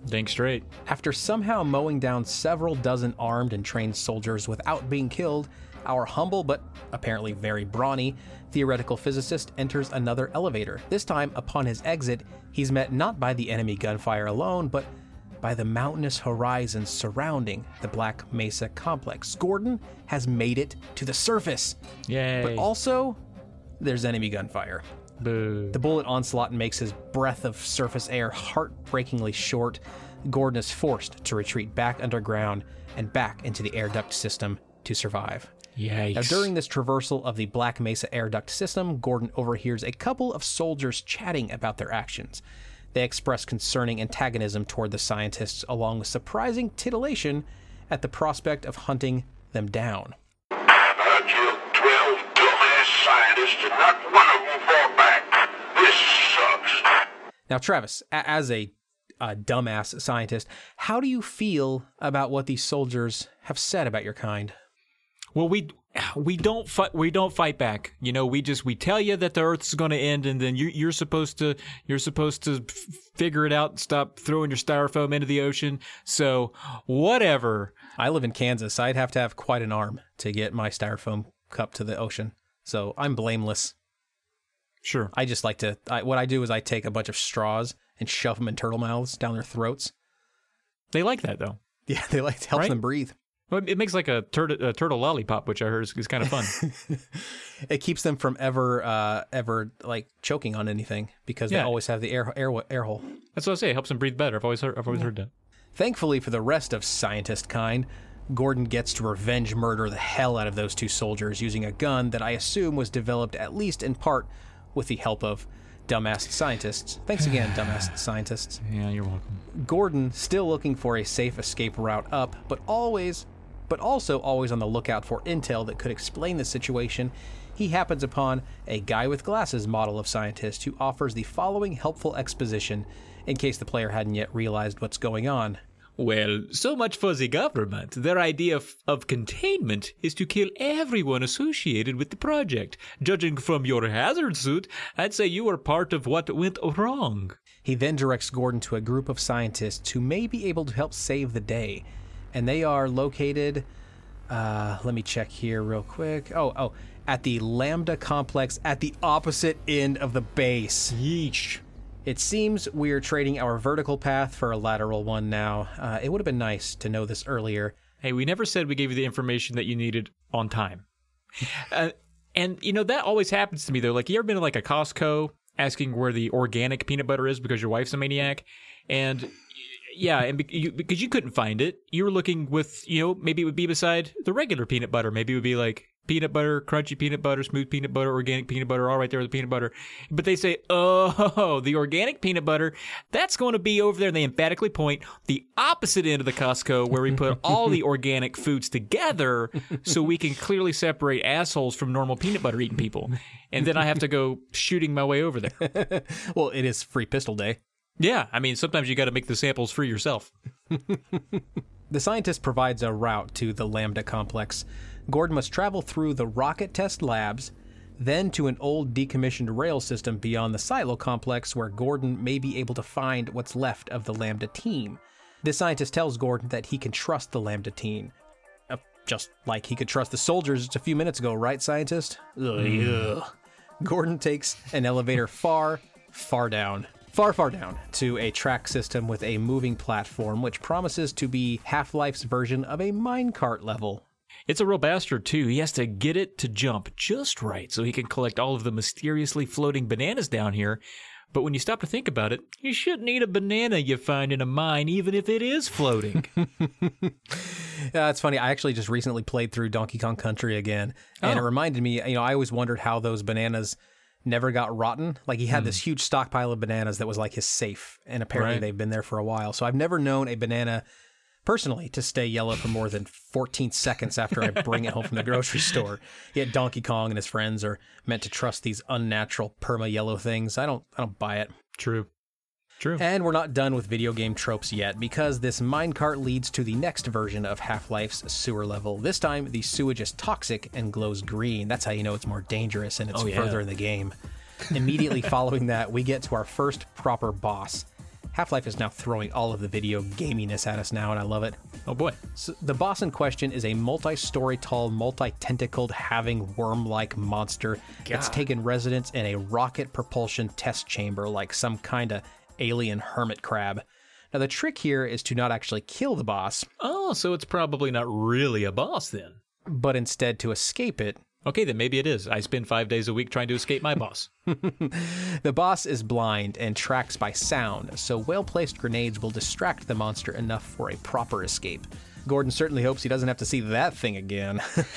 Think straight. After somehow mowing down several dozen armed and trained soldiers without being killed, our humble but apparently very brawny theoretical physicist enters another elevator. This time, upon his exit, he's met not by the enemy gunfire alone, but by the mountainous horizons surrounding the Black Mesa complex. Gordon has made it to the surface. Yay. But also, there's enemy gunfire. Boo. The bullet onslaught makes his breath of surface air heartbreakingly short. Gordon is forced to retreat back underground and back into the air duct system to survive. Yikes. Now, during this traversal of the Black Mesa air duct system, Gordon overhears a couple of soldiers chatting about their actions. They express concerning antagonism toward the scientists, along with surprising titillation at the prospect of hunting them down. I've heard you twelve dumbass scientists and not one of them fought back. This sucks. Now, Travis, a- as a, a dumbass scientist, how do you feel about what these soldiers have said about your kind? Well, we we don't fight. We don't fight back. You know, we just we tell you that the Earth's going to end, and then you, you're supposed to you're supposed to f- figure it out and stop throwing your styrofoam into the ocean. So whatever. I live in Kansas. I'd have to have quite an arm to get my styrofoam cup to the ocean. So I'm blameless. Sure. I just like to. I, what I do is I take a bunch of straws and shove them in turtle mouths down their throats. They like that though. Yeah, they like to help Right? them breathe. Well, it makes like a, tur- a turtle lollipop, which I heard is, is kind of fun. It keeps them from ever, uh, ever like choking on anything because Yeah. they always have the air air air hole. That's what I say. It helps them breathe better. I've always heard. I've always heard that. Thankfully for the rest of scientist kind, Gordon gets to revenge murder the hell out of those two soldiers using a gun that I assume was developed at least in part with the help of dumbass scientists. Thanks again, dumbass scientists. Yeah, you're welcome. Gordon still looking for a safe escape route up, but always, but also always on the lookout for intel that could explain the situation. He happens upon a guy with glasses model of scientist who offers the following helpful exposition in case the player hadn't yet realized what's going on. Well, so much for the government. Their idea of, of containment is to kill everyone associated with the project. Judging from your hazard suit, I'd say you were part of what went wrong. He then directs Gordon to a group of scientists who may be able to help save the day. And they are located, uh, let me check here real quick. Oh, oh, at the Lambda complex at the opposite end of the base. Yeesh. It seems we're trading our vertical path for a lateral one now. Uh, it would have been nice to know this earlier. Hey, we never said we gave you the information that you needed on time. uh, and, you know, that always happens to me, though. Like, you ever been to, like, a Costco asking where the organic peanut butter is because your wife's a maniac? And, yeah, and be- you, because you couldn't find it, you were looking with, you know, maybe it would be beside the regular peanut butter. Maybe it would be, like, peanut butter, crunchy peanut butter, smooth peanut butter, organic peanut butter, all right there with the peanut butter. But they say, oh, the organic peanut butter, that's going to be over there. And they emphatically point the opposite end of the Costco where we put all the organic foods together so we can clearly separate assholes from normal peanut butter eating people. And then I have to go shooting my way over there. Well, it is Free Pistol Day. Yeah, I mean, sometimes you got to make the samples for yourself. The scientist provides a route to the Lambda complex. Gordon must travel through the rocket test labs, then to an old decommissioned rail system beyond the silo complex where Gordon may be able to find what's left of the Lambda team. The scientist tells Gordon that he can trust the Lambda team. Uh, just like he could trust the soldiers just a few minutes ago, right, scientist? Ugh, ugh. Gordon takes an elevator far, far down. Far, far down to a track system with a moving platform, which promises to be Half-Life's version of a minecart level. It's a real bastard, too. He has to get it to jump just right so he can collect all of the mysteriously floating bananas down here. But when you stop to think about it, you shouldn't eat a banana you find in a mine, even if it is floating. Yeah, it's funny. I actually just recently played through Donkey Kong Country again, and Oh. it reminded me, you know, I always wondered how those bananas never got rotten. Like, he had this huge stockpile of bananas that was like his safe, and apparently Right. they've been there for a while. So I've never known a banana personally to stay yellow for more than fourteen seconds after I bring it home from the grocery store. Yet Donkey Kong and his friends are meant to trust these unnatural perma-yellow things. I don't I don't buy it. True. True. And we're not done with video game tropes yet, because this minecart leads to the next version of Half-Life's sewer level. This time, the sewage is toxic and glows green. That's how you know it's more dangerous and it's Oh, yeah. further in the game. Immediately following that, we get to our first proper boss, Half-Life is now throwing all of the video gaminess at us now, and I love it. Oh boy. So the boss in question is a multi-story tall, multi-tentacled, having worm-like monster that's taken residence in a rocket propulsion test chamber like some kind of alien hermit crab. Now, the trick here is to not actually kill the boss, Oh, so it's probably not really a boss then. but instead to escape it. Okay, then maybe it is. I spend five days a week trying to escape my boss. The boss is blind and tracks by sound, so well-placed grenades will distract the monster enough for a proper escape. Gordon certainly hopes he doesn't have to see that thing again.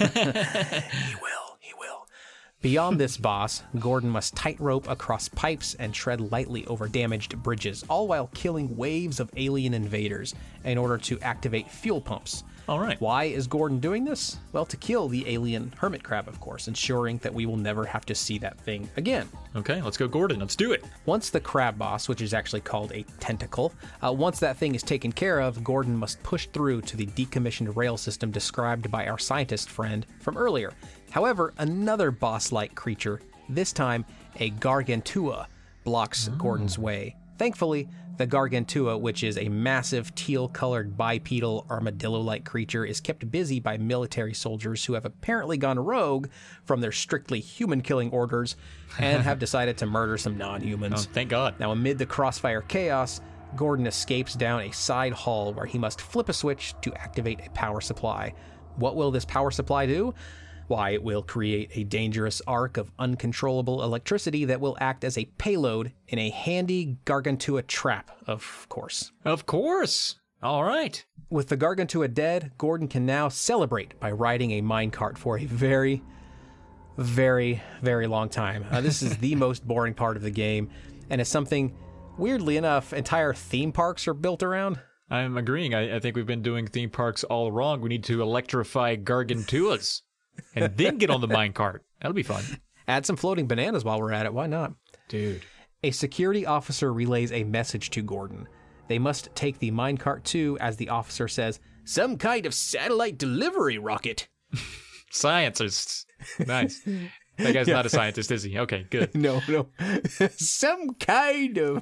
He will, he will. Beyond this boss, Gordon must tightrope across pipes and tread lightly over damaged bridges, all while killing waves of alien invaders in order to activate fuel pumps. All right. Why is Gordon doing this? Well, to kill the alien hermit crab, of course, ensuring that we will never have to see that thing again. Okay, let's go, Gordon. Let's do it. Once the crab boss, which is actually called a tentacle, uh, once that thing is taken care of, Gordon must push through to the decommissioned rail system described by our scientist friend from earlier. However, another boss-like creature, this time a Gargantua, blocks Gordon's way. Thankfully, the Gargantua, which is a massive teal-colored bipedal armadillo-like creature, is kept busy by military soldiers who have apparently gone rogue from their strictly human-killing orders and have decided to murder some non-humans. Oh, thank God. Now, amid the crossfire chaos, Gordon escapes down a side hall where he must flip a switch to activate a power supply. What will this power supply do? Why, it will create a dangerous arc of uncontrollable electricity that will act as a payload in a handy Gargantua trap, of course. Of course. All right. With the Gargantua dead, Gordon can now celebrate by riding a minecart for a very, very, very long time. Uh, this is the most boring part of the game, and it's something, weirdly enough, entire theme parks are built around. I'm agreeing. I, I think we've been doing theme parks all wrong. We need to electrify Gargantuas and then get on the minecart. That'll be fun. Add some floating bananas while we're at it. Why not? Dude. A security officer relays a message to Gordon. They must take the minecart too, as the officer says, some kind of satellite delivery rocket. Scientists. Nice. That guy's not a scientist, is he? Okay, good. No, no. Some kind of.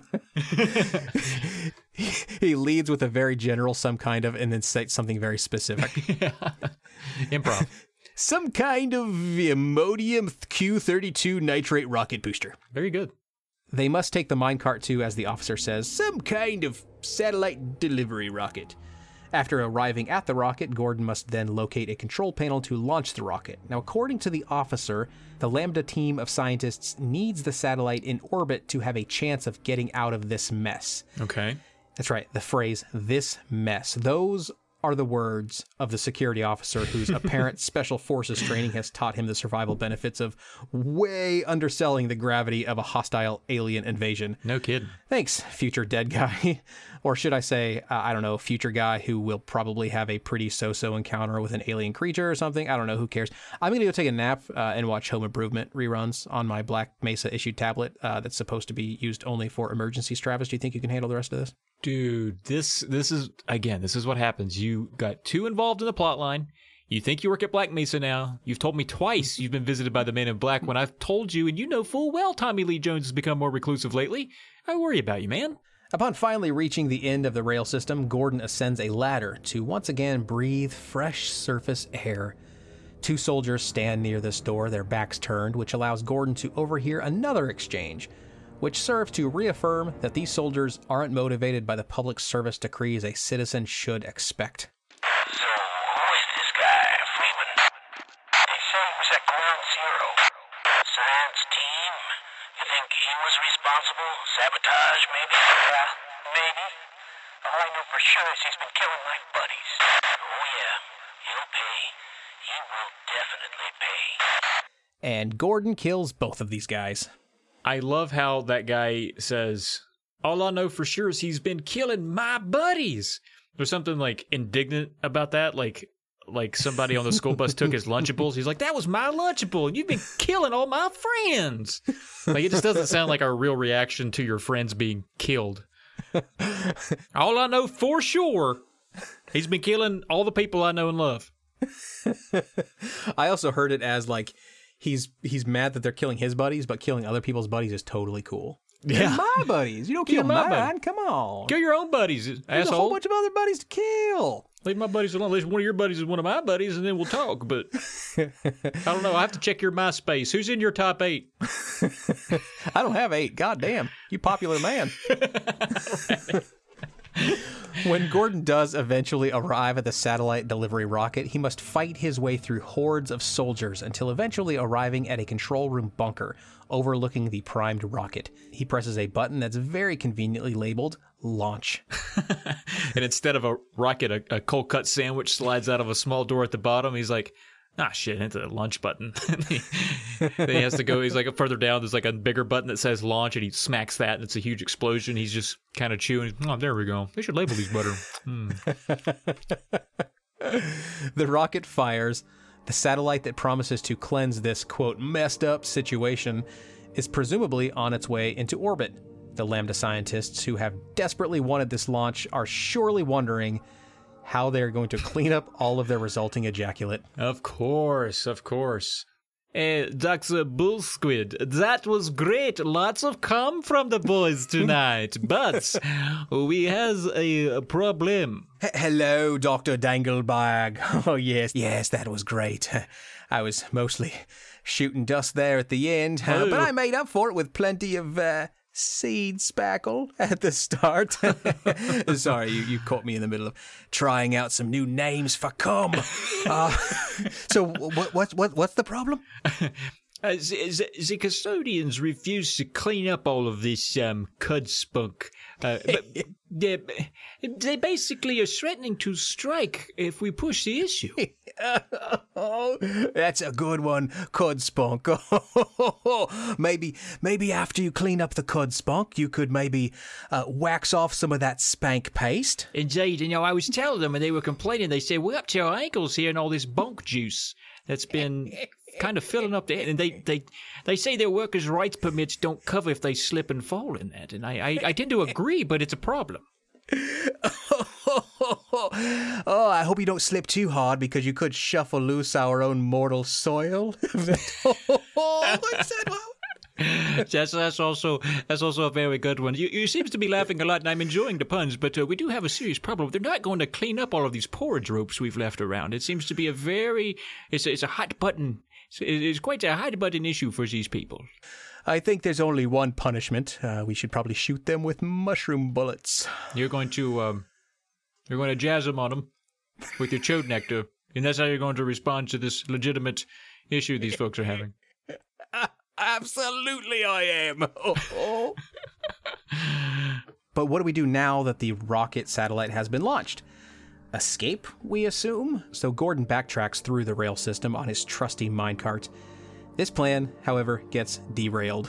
He leads with a very general some kind of and then says something very specific. Improv. Some kind of Imodium Q thirty-two nitrate rocket booster. Very good. They must take the minecart too, as the officer says, some kind of satellite delivery rocket. After arriving at the rocket, Gordon must then locate a control panel to launch the rocket. Now, according to the officer, the Lambda team of scientists needs the satellite in orbit to have a chance of getting out of this mess. Okay. That's right, the phrase, this mess. Those are the words of the security officer whose apparent special forces training has taught him the survival benefits of way underselling the gravity of a hostile alien invasion. No kidding. Thanks, future dead guy. Or should I say, uh, I don't know, future guy who will probably have a pretty so-so encounter with an alien creature or something. I don't know, who cares? I'm going to go take a nap uh, and watch Home Improvement reruns on my Black Mesa issued tablet uh, that's supposed to be used only for emergencies. Travis, do you think you can handle the rest of this? Dude, this this is, again, this is what happens. You got too involved in the plot line. You think you work at Black Mesa now. You've told me twice you've been visited by the Men in Black when I've told you, and you know full well Tommy Lee Jones has become more reclusive lately. I worry about you, man. Upon finally reaching the end of the rail system, Gordon ascends a ladder to once again breathe fresh surface air. Two soldiers stand near this door, their backs turned, which allows Gordon to overhear another exchange, which serves to reaffirm that these soldiers aren't motivated by the public service decrees a citizen should expect. So, who is this guy, Freeman? They say he was at Ground Zero. Science team? You think he was responsible? Sabotage, maybe? Yeah, maybe. All I know for sure is he's been killing my buddies. Oh yeah, he'll pay. He will definitely pay. And Gordon kills both of these guys. I love how that guy says, all I know for sure is he's been killing my buddies. There's something like indignant about that. Like, like somebody on the school bus took his Lunchables. He's like, that was my Lunchable, and you've been killing all my friends. Like, it just doesn't sound like a real reaction to your friends being killed. All I know for sure, he's been killing all the people I know and love. I also heard it as like, he's he's mad that they're killing his buddies, but killing other people's buddies is totally cool. They're Yeah. my buddies. You don't These kill are my mine. buddies. Come on. Kill your own buddies, There's asshole. a whole bunch of other buddies to kill. Leave my buddies alone. At least one of your buddies is one of my buddies, and then we'll talk. But I don't know. I have to check your MySpace. Who's in your top eight? I don't have eight. God damn. You popular man. When Gordon does eventually arrive at the satellite delivery rocket, he must fight his way through hordes of soldiers until eventually arriving at a control room bunker overlooking the primed rocket. He presses a button that's very conveniently labeled launch. And instead of a rocket, a, a cold cut sandwich slides out of a small door at the bottom. He's like, ah, shit, hit the launch button. he, then he has to go, he's like further down, there's like a bigger button that says launch, and he smacks that, and it's a huge explosion. He's just kind of chewing. Oh, there we go. They should label these better. Hmm. The rocket fires. The satellite that promises to cleanse this, quote, messed up situation is presumably on its way into orbit. The Lambda scientists who have desperately wanted this launch are surely wondering how they're going to clean up all of their resulting ejaculate. Of course, of course. Uh, Doctor Bullsquid, that was great. Lots of cum from the boys tonight. But we has a, a problem. H- Hello, Doctor Danglebag. Oh, yes, yes, that was great. I was mostly shooting dust there at the end, uh, but I made up for it with plenty of uh, seed spackle at the start. Sorry, you, you caught me in the middle of trying out some new names for cum. Uh, so what, what, what, what's the problem? Uh, the, the, the custodians refuse to clean up all of this um, cud spunk. Uh, but they, they basically are threatening to strike if we push the issue. Oh, that's a good one, cud spunk. maybe, maybe after you clean up the cud spunk, you could maybe uh, wax off some of that spank paste. Indeed, you know, I was telling them, and they were complaining. They said, we're up to our ankles here in all this bunk juice that's been kind of filling up the and they, they, they say their workers' rights permits don't cover if they slip and fall in that. And I, I, I tend to agree, but it's a problem. Oh, I hope you don't slip too hard because you could shuffle loose our own mortal soil. Oh, what's that? Wow. That's, that's also that's also a very good one. You, you seems to be laughing a lot, and I'm enjoying the puns, but uh, we do have a serious problem. They're not going to clean up all of these porridge ropes we've left around. It seems to be a very it's a, it's a hot button. It's, it's quite a hot button issue for these people. I think there's only one punishment. Uh, we should probably shoot them with mushroom bullets. You're going to um, you're going to jazz them on them with your chode nectar, and that's how you're going to respond to this legitimate issue these folks are having. Absolutely, I am. Oh. But what do we do now that the rocket satellite has been launched? Escape, we assume? So Gordon backtracks through the rail system on his trusty minecart. This plan, however, gets derailed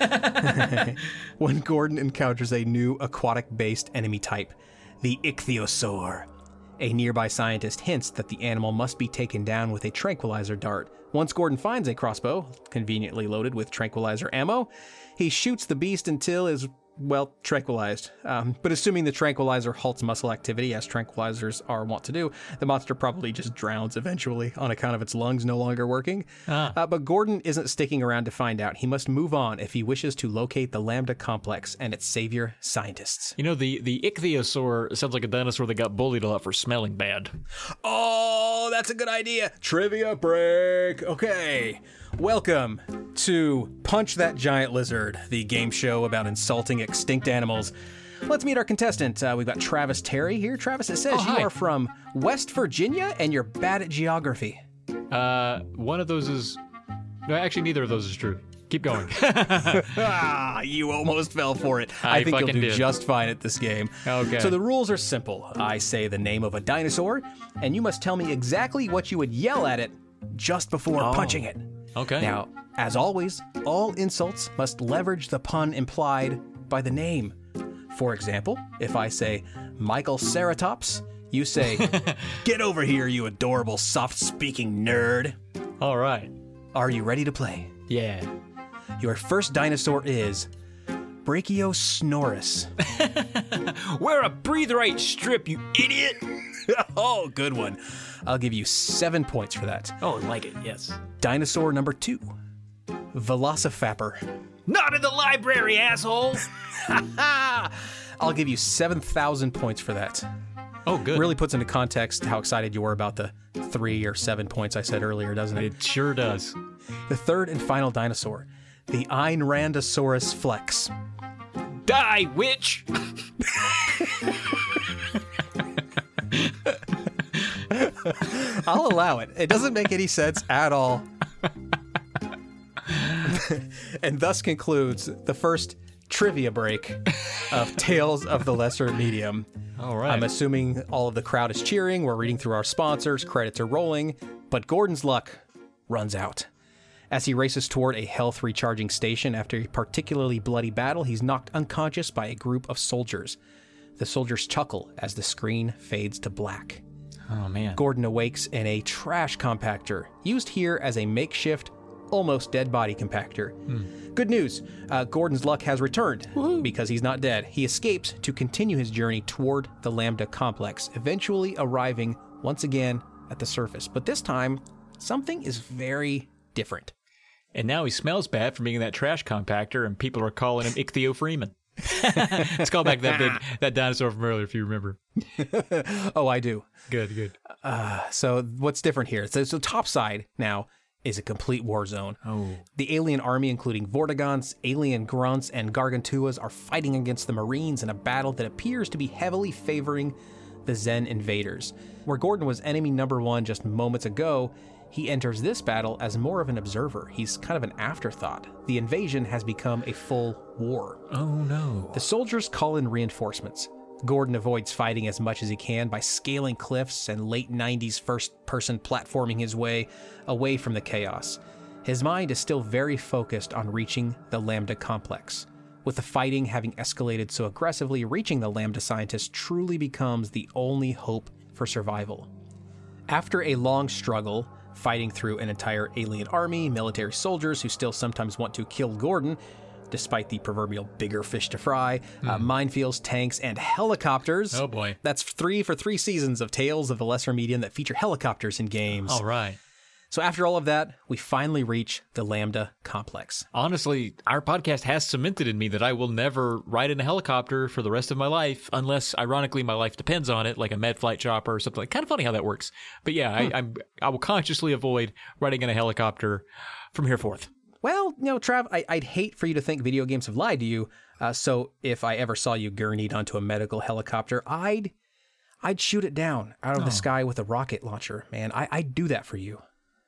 when Gordon encounters a new aquatic-based enemy type, the ichthyosaur. A nearby scientist hints that the animal must be taken down with a tranquilizer dart. Once Gordon finds a crossbow, conveniently loaded with tranquilizer ammo, he shoots the beast until is, well, tranquilized. Um, but assuming the tranquilizer halts muscle activity, as tranquilizers are wont to do, the monster probably just drowns eventually on account of its lungs no longer working. Ah. Uh, but Gordon isn't sticking around to find out. He must move on if he wishes to locate the Lambda complex and its savior scientists. You know, the, the ichthyosaur sounds like a dinosaur that got bullied a lot for smelling bad. Oh, that's a good idea. Trivia break. Okay. Welcome to Punch That Giant Lizard, the game show about insulting extinct animals. Let's meet our contestant. Uh, we've got Travis Terry here. Travis, it says Oh, hi. you are from West Virginia and you're bad at geography. Uh, one of those is... No, actually, neither of those is true. Keep going. Ah, you almost fell for it. I I think you'll fucking do did. just fine at this game. Okay. So the rules are simple. I say the name of a dinosaur, and you must tell me exactly what you would yell at it just before Oh. punching it. Okay. Now, as always, all insults must leverage the pun implied by the name. For example, if I say Michael Ceratops, you say, "Get over here, you adorable soft-speaking nerd." All right. Are you ready to play? Yeah. Your first dinosaur is Brachiosaurus. Wear a breathe right strip, you idiot. Oh, good one. I'll give you seven points for that. Oh, I like it, yes. Dinosaur number two, Velocifaptor. Not in the library, asshole! I'll give you seven thousand points for that. Oh, good. Really puts into context how excited you were about the three or seven points I said earlier, doesn't it? It sure does. The third and final dinosaur, the Einrandosaurus flex. Die, witch! I'll allow it. It doesn't make any sense at all. And thus concludes the first trivia break of Tales of the Lesser Medium. All right. I'm assuming all of the crowd is cheering. We're reading through our sponsors. Credits are rolling. But Gordon's luck runs out. As he races toward a health recharging station after a particularly bloody battle, he's knocked unconscious by a group of soldiers. The soldiers chuckle as the screen fades to black. Oh, man. Gordon awakes in a trash compactor, used here as a makeshift, almost dead body compactor. Hmm. Good news, uh, Gordon's luck has returned. Woo-hoo. Because he's not dead. He escapes to continue his journey toward the Lambda complex, eventually arriving once again at the surface. But this time, something is very different. And now he smells bad from being in that trash compactor, and people are calling him Ichthyo Freeman. Let's call back that big that dinosaur from earlier, if you remember. Oh, I do. Good, good. Uh, so what's different here? So, so topside now is a complete war zone. Oh. The alien army, including Vortigons, alien grunts, and Gargantuas, are fighting against the Marines in a battle that appears to be heavily favoring the Zen invaders. Where Gordon was enemy number one just moments ago, he enters this battle as more of an observer. He's kind of an afterthought. The invasion has become a full war. Oh, no. The soldiers call in reinforcements. Gordon avoids fighting as much as he can by scaling cliffs and late nineties first-person platforming his way away from the chaos. His mind is still very focused on reaching the Lambda complex. With the fighting having escalated so aggressively, reaching the Lambda scientist truly becomes the only hope for survival. After a long struggle, fighting through an entire alien army, military soldiers who still sometimes want to kill Gordon, despite the proverbial bigger fish to fry, mm. uh, minefields, tanks, and helicopters. Oh boy. That's three for three seasons of Tales of the Lesser Medium that feature helicopters in games. All right. So after all of that, we finally reach the Lambda complex. Honestly, our podcast has cemented in me that I will never ride in a helicopter for the rest of my life, unless, ironically, my life depends on it, like a med flight chopper or something. Kind of funny how that works. But yeah, hmm. I, I'm, I will consciously avoid riding in a helicopter from here forth. Well, you know, Trav, I, I'd hate for you to think video games have lied to you. Uh, so if I ever saw you gurneyed onto a medical helicopter, I'd I'd shoot it down out of oh. the sky with a rocket launcher, man. I, I'd do that for you.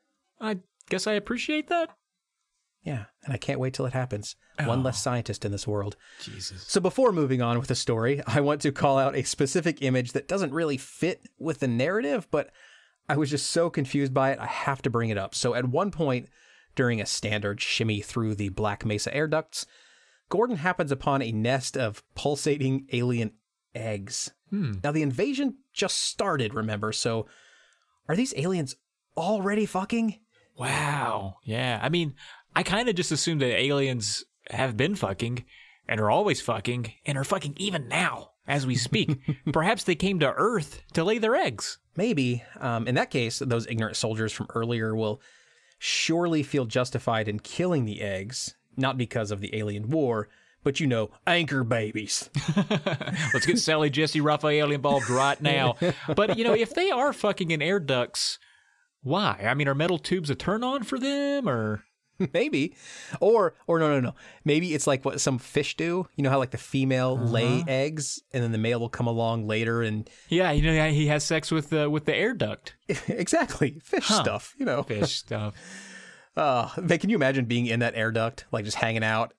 I guess I appreciate that. Yeah, and I can't wait till it happens. Oh. One less scientist in this world. Jesus. So before moving on with the story, I want to call out a specific image that doesn't really fit with the narrative, but I was just so confused by it, I have to bring it up. So at one point, during a standard shimmy through the Black Mesa air ducts, Gordon happens upon a nest of pulsating alien eggs. Hmm. Now, the invasion just started, remember? So are these aliens already fucking? Wow. Yeah. I mean, I kind of just assumed that aliens have been fucking and are always fucking and are fucking even now as we speak. Perhaps they came to Earth to lay their eggs. Maybe. Um, in that case, those ignorant soldiers from earlier will surely feel justified in killing the eggs, not because of the alien war, but, you know, anchor babies. Let's get Sally Jesse Raphael involved right now. But, you know, if they are fucking in air ducts, why? I mean, are metal tubes a turn on for them, or? Maybe. Or, or no, no, no. Maybe it's like what some fish do. You know how like the female uh-huh. lay eggs and then the male will come along later and. Yeah, you know, he has sex with the, with the air duct. Exactly. Fish huh. stuff, you know. Fish stuff. Uh, man, can you imagine being in that air duct, like just hanging out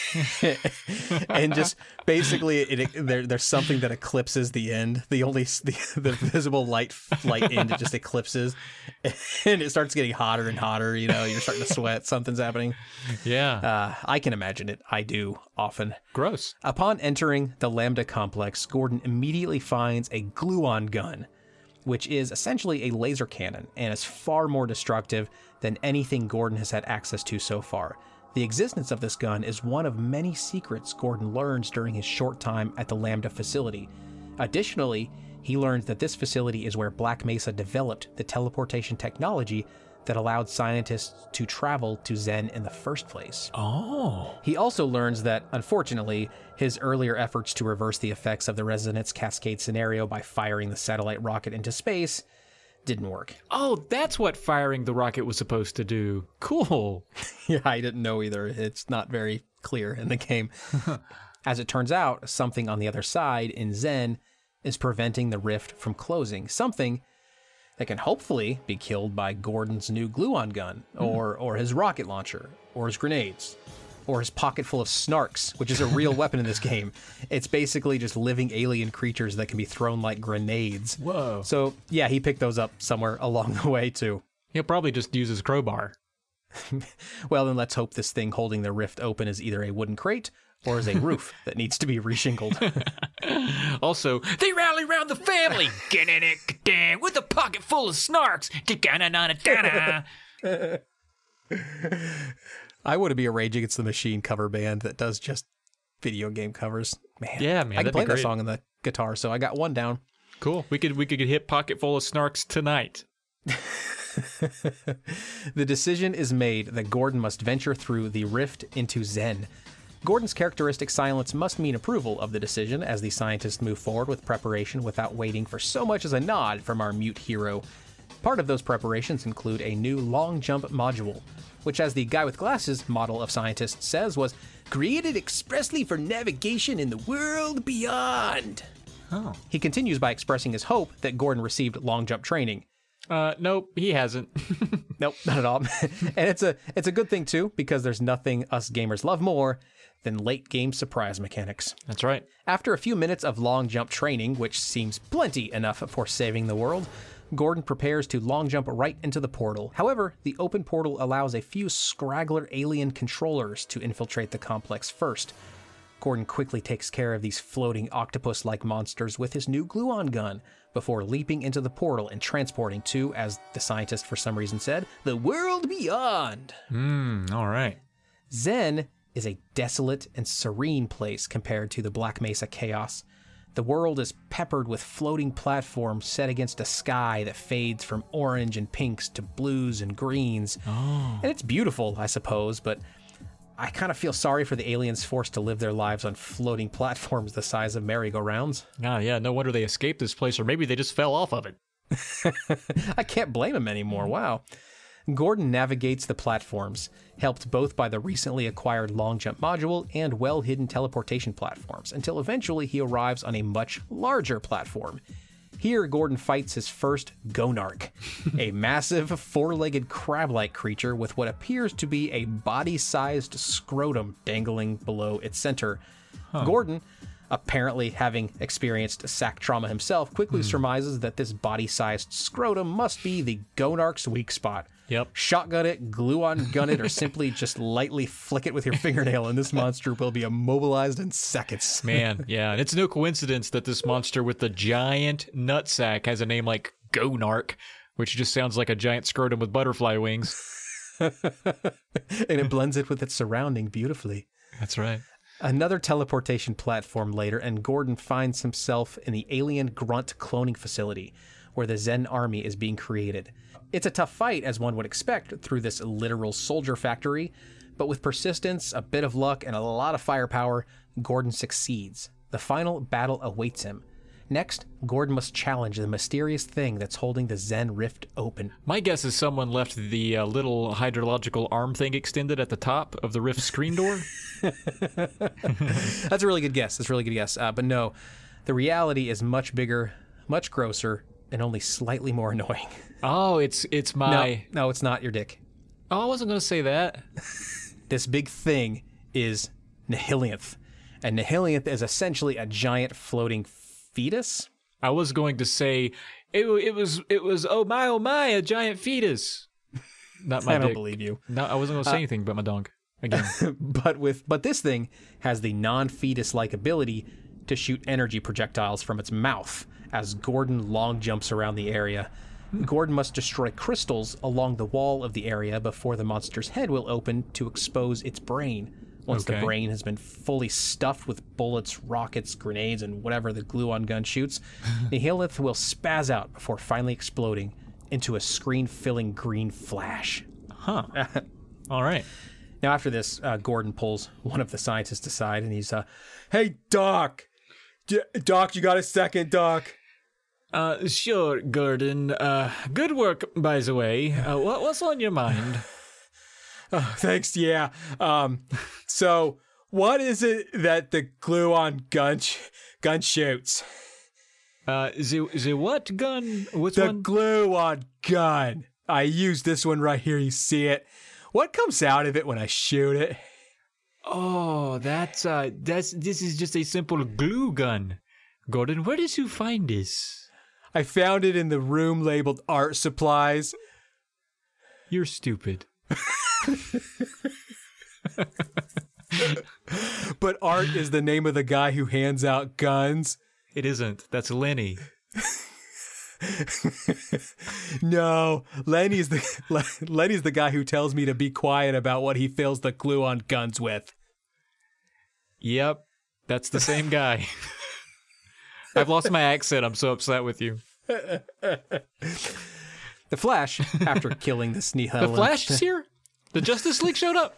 and just basically it, it, there, there's something that eclipses the end. The only the, the visible light light end it just eclipses, and it starts getting hotter and hotter. You know, you're starting to sweat. Something's happening. Yeah, uh, I can imagine it. I do often. Gross. Upon entering the Lambda complex, Gordon immediately finds a gluon gun, which is essentially a laser cannon and is far more destructive than anything Gordon has had access to so far. The existence of this gun is one of many secrets Gordon learns during his short time at the Lambda facility. Additionally, he learns that this facility is where Black Mesa developed the teleportation technology that allowed scientists to travel to Zen in the first place. Oh. He also learns that, unfortunately, his earlier efforts to reverse the effects of the Resonance Cascade scenario by firing the satellite rocket into space didn't work. Oh, that's what firing the rocket was supposed to do. Cool. Yeah, I didn't know either. It's not very clear in the game. As it turns out, something on the other side in Zen is preventing the rift from closing. Something that can hopefully be killed by Gordon's new gluon gun, or or his rocket launcher, or his grenades, or his pocket full of snarks, which is a real weapon in this game. It's basically just living alien creatures that can be thrown like grenades. Whoa. So, yeah, he picked those up somewhere along the way, too. He'll probably just use his crowbar. Well, then let's hope this thing holding the rift open is either a wooden crate or is a roof that needs to be reshingled. Also, They rally round the family. Get in it, damn, with a pocket full of snarks. Da-na-na-na-na. I want to be a Rage Against the Machine cover band that does just video game covers. Man, Yeah, man, I can that'd be play that great. song on the guitar, so I got one down. cool. We could we could hit pocket full of snarks tonight. The decision is made that Gordon must venture through the rift into Zen. Gordon's characteristic silence must mean approval of the decision as the scientists move forward with preparation without waiting for so much as a nod from our mute hero. Part of those preparations include a new long jump module, which, as the guy with glasses model of scientists says, was created expressly for navigation in the world beyond. Oh. He continues by expressing his hope that Gordon received long jump training. Uh, nope, he hasn't. Nope, not at all. And it's a it's a good thing too, because there's nothing us gamers love more than late game surprise mechanics. That's right. After a few minutes of long jump training, which seems plenty enough for saving the world, Gordon prepares to long jump right into the portal. However, the open portal allows a few scraggler alien controllers to infiltrate the complex first. Gordon quickly takes care of these floating octopus-like monsters with his new gluon gun before leaping into the portal and transporting to, as the scientist for some reason said, the world beyond. Hmm, all right. Zen is a desolate and serene place compared to the Black Mesa chaos. The world is peppered with floating platforms set against a sky that fades from orange and pinks to blues and greens. Oh. And it's beautiful, I suppose, but I kind of feel sorry for the aliens forced to live their lives on floating platforms the size of merry-go-rounds. Ah, yeah, no wonder they escaped this place, or maybe they just fell off of it. I can't blame him anymore, wow. Gordon navigates the platforms, helped both by the recently acquired long jump module and well-hidden teleportation platforms, until eventually he arrives on a much larger platform. Here, Gordon fights his first Gonarch, a massive four-legged crab-like creature with what appears to be a body-sized scrotum dangling below its center. Gordon, apparently having experienced sack trauma himself, quickly surmises that this body-sized scrotum must be the Gonarch's weak spot. Yep. Shotgun it, glue on gun it, or simply just lightly flick it with your fingernail, and this monster will be immobilized in seconds. Man, yeah, and it's no coincidence that this monster with the giant nutsack has a name like Gonarch, which just sounds like a giant scrotum with butterfly wings. And it blends it with its surrounding beautifully. That's right. Another teleportation platform later, and Gordon finds himself in the alien grunt cloning facility, where the Zen army is being created. It's a tough fight, as one would expect, through this literal soldier factory, but with persistence, a bit of luck, and a lot of firepower, Gordon succeeds. The final battle awaits him. Next, Gordon must challenge the mysterious thing that's holding the Zen rift open. My guess is someone left the uh, little hydrological arm thing extended at the top of the rift screen door. That's a really good guess. That's a really good guess. Uh, but no, the reality is much bigger, much grosser, and only slightly more annoying. Oh, it's it's my... No, no, it's not your dick. Oh, I wasn't going to say that. This big thing is Nihilianth. And Nihilianth is essentially a giant floating fetus. I was going to say it, it was it was oh my oh my a giant fetus. Not my I don't dick. believe you. No, I wasn't going to say Uh, anything but my dong. Again. But with but this thing has the non-fetus-like ability to shoot energy projectiles from its mouth as Gordon long jumps around the area. Gordon must destroy crystals along the wall of the area before the monster's head will open to expose its brain. Once Okay. the brain has been fully stuffed with bullets, rockets, grenades, and whatever the gluon gun shoots, Nihilith will spaz out before finally exploding, into a screen-filling green flash. Huh. All right. Now, after this, uh, Gordon pulls one of the scientists aside, and he's, uh, "Hey, Doc! D- Doc, you got a second, Doc?" Uh, sure, Gordon. Uh, good work, by the way. Uh, what, what's on your mind? Oh, thanks, yeah. Um, so, what is it that the glue-on gun, sh- gun shoots? Uh, the, the what gun? Which The one? glue-on gun. I use this one right here, you see it? What comes out of it when I shoot it? Oh, that's, uh, that's, this is just a simple glue gun. Gordon, where did you find this? I found it in the room labeled art supplies. You're stupid. But Art is the name of the guy who hands out guns. It isn't. That's Lenny. No, Lenny's the Lenny's the guy who tells me to be quiet about what he fills the glue on guns with. Yep, that's the same guy. I've lost my accent. I'm so upset with you. The Flash, after killing the Sneehelen... The Flash is here? The Justice League showed up?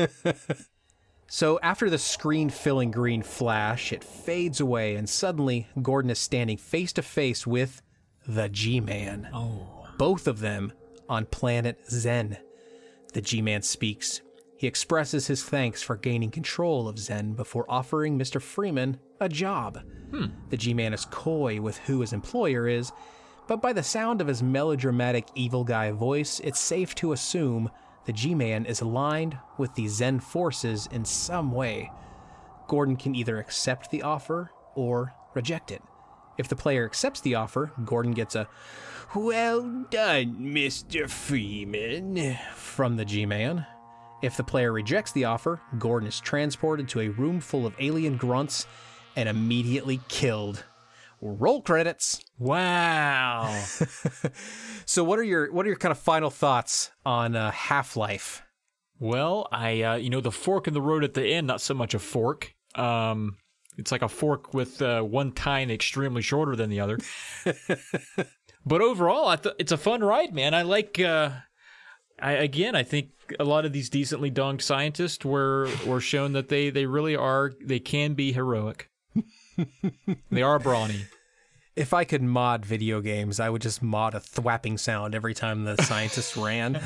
So after the screen-filling green flash, it fades away, and suddenly Gordon is standing face-to-face with the G-Man. Oh. Both of them on planet Zen. The G-Man speaks. He expresses his thanks for gaining control of Zen before offering Mister Freeman a job. Hmm. The G-Man is coy with who his employer is, but by the sound of his melodramatic evil guy voice, it's safe to assume the G-Man is aligned with the Zen forces in some way. Gordon can either accept the offer or reject it. If the player accepts the offer, Gordon gets a "Well done, Mister Freeman" from the G-Man. If the player rejects the offer, Gordon is transported to a room full of alien grunts and immediately killed. Roll credits. Wow. So what are your what are your kind of final thoughts on uh, Half-Life? Well, I, uh, you know, the fork in the road at the end, not so much a fork. Um, it's like a fork with uh, one tine extremely shorter than the other. But overall, I th- it's a fun ride, man. I like, uh, I again, I think a lot of these decently donged scientists were, were shown that they, they really are, they can be heroic. They are brawny. If I could mod video games, I would just mod a thwapping sound every time the scientists ran.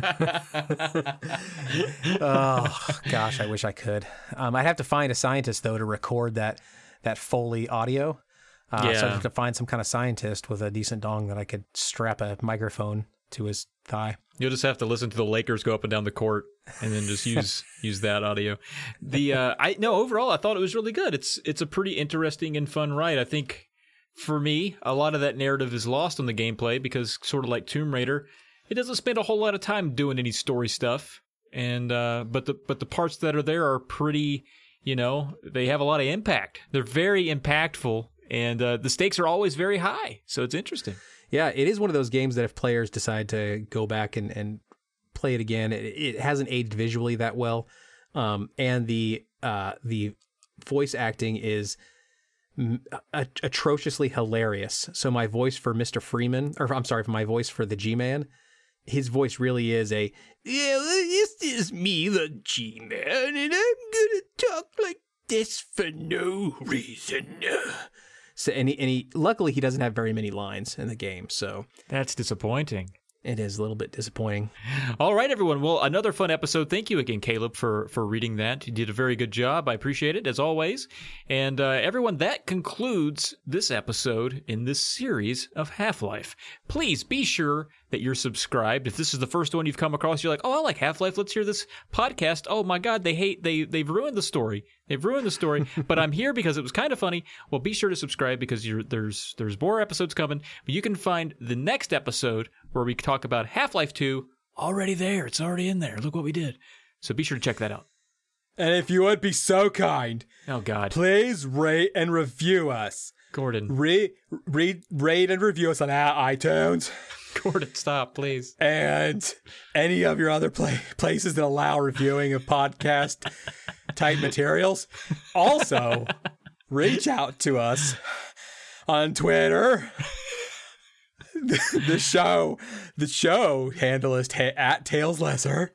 Oh, gosh, I wish I could. Um, I'd have to find a scientist, though, to record that that Foley audio. Uh, Yeah. So I'd have to find some kind of scientist with a decent dong that I could strap a microphone to his thigh. You'll just have to listen to the Lakers go up and down the court, and then just use use that audio. The uh, I no overall, I thought it was really good. It's it's a pretty interesting and fun ride. I think for me, a lot of that narrative is lost on the gameplay because, sort of like Tomb Raider, it doesn't spend a whole lot of time doing any story stuff. And uh, but the but the parts that are there are pretty, you know, they have a lot of impact. They're very impactful, and uh, the stakes are always very high. So it's interesting. Yeah, it is one of those games that if players decide to go back and, and play it again, it, it hasn't aged visually that well, um, and the uh, the voice acting is m- a- atrociously hilarious. So my voice for Mister Freeman, or I'm sorry, for my voice for the G-Man, his voice really is a, "Yeah, this is me, the G-Man, and I'm gonna talk like this for no reason." So, and he, and he, luckily he doesn't have very many lines in the game, so That's disappointing. it is a little bit disappointing. All right, everyone. Well, another fun episode. Thank you again, Caleb, for, for reading that. You did a very good job. I appreciate it, as always. And uh, everyone, that concludes this episode in this series of Half-Life. Please be sure that you're subscribed. If this is the first one you've come across, you're like, oh, I like Half-Life. Let's hear this podcast. Oh, my God, they hate, they, they've ruined the story. They've ruined the story, but I'm here because it was kind of funny. Well, be sure to subscribe because you're, there's there's more episodes coming. But you can find the next episode where we talk about Half-Life two already there. It's already in there. Look what we did. So be sure to check that out. And if you would be so kind, Oh, God. please rate and review us. Gordon. Re- read, rate and review us on iTunes Gordon, stop, please. and any of your other play- places that allow reviewing of podcast type materials. Also, reach out to us on Twitter, the, the show, the show handle is ta- at Tails Lesser.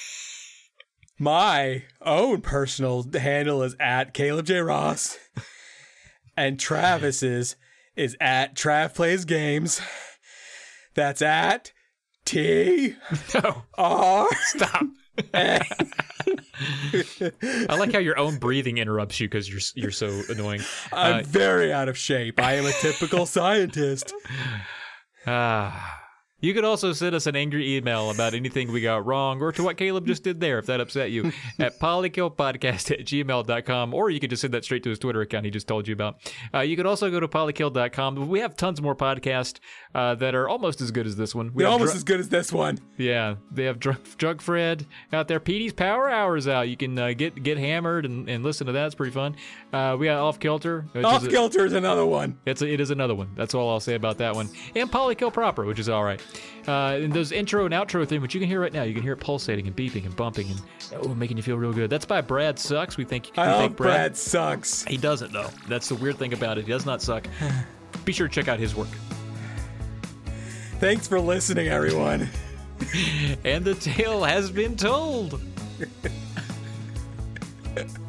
My own personal handle is at Caleb J. Ross. And Travis's is at Trav Plays Games. That's at T No. R. Stop. I like how your own breathing interrupts you because you're you're so annoying. I'm Uh, very out of shape. I am a typical scientist. Ah. You could also send us an angry email about anything we got wrong or to what Caleb just did there, if that upset you, at polykillpodcast at gmail dot com, or you could just send that straight to his Twitter account he just told you about. Uh, you could also go to polykill dot com. We have tons more podcasts uh, that are almost as good as this one. We They're have almost dr- as good as this one. Yeah, they have Drunk, Drunk Fred out there. Petey's Power Hours out. You can uh, get get hammered and, and listen to that. It's pretty fun. Uh, we got Off Kilter. which Off is a- Kilter is another one. It's a, it is another one. That's all I'll say about that one. And Polykill proper, which is all right. Uh, and those intro and outro thing, which you can hear right now, you can hear it pulsating and beeping and bumping and oh, making you feel real good. That's by Brad Sucks. We think we I think love Brad Sucks. He doesn't though. That's the weird thing about it. He does not suck. Be sure to check out his work. Thanks for listening, everyone. And the tale has been told.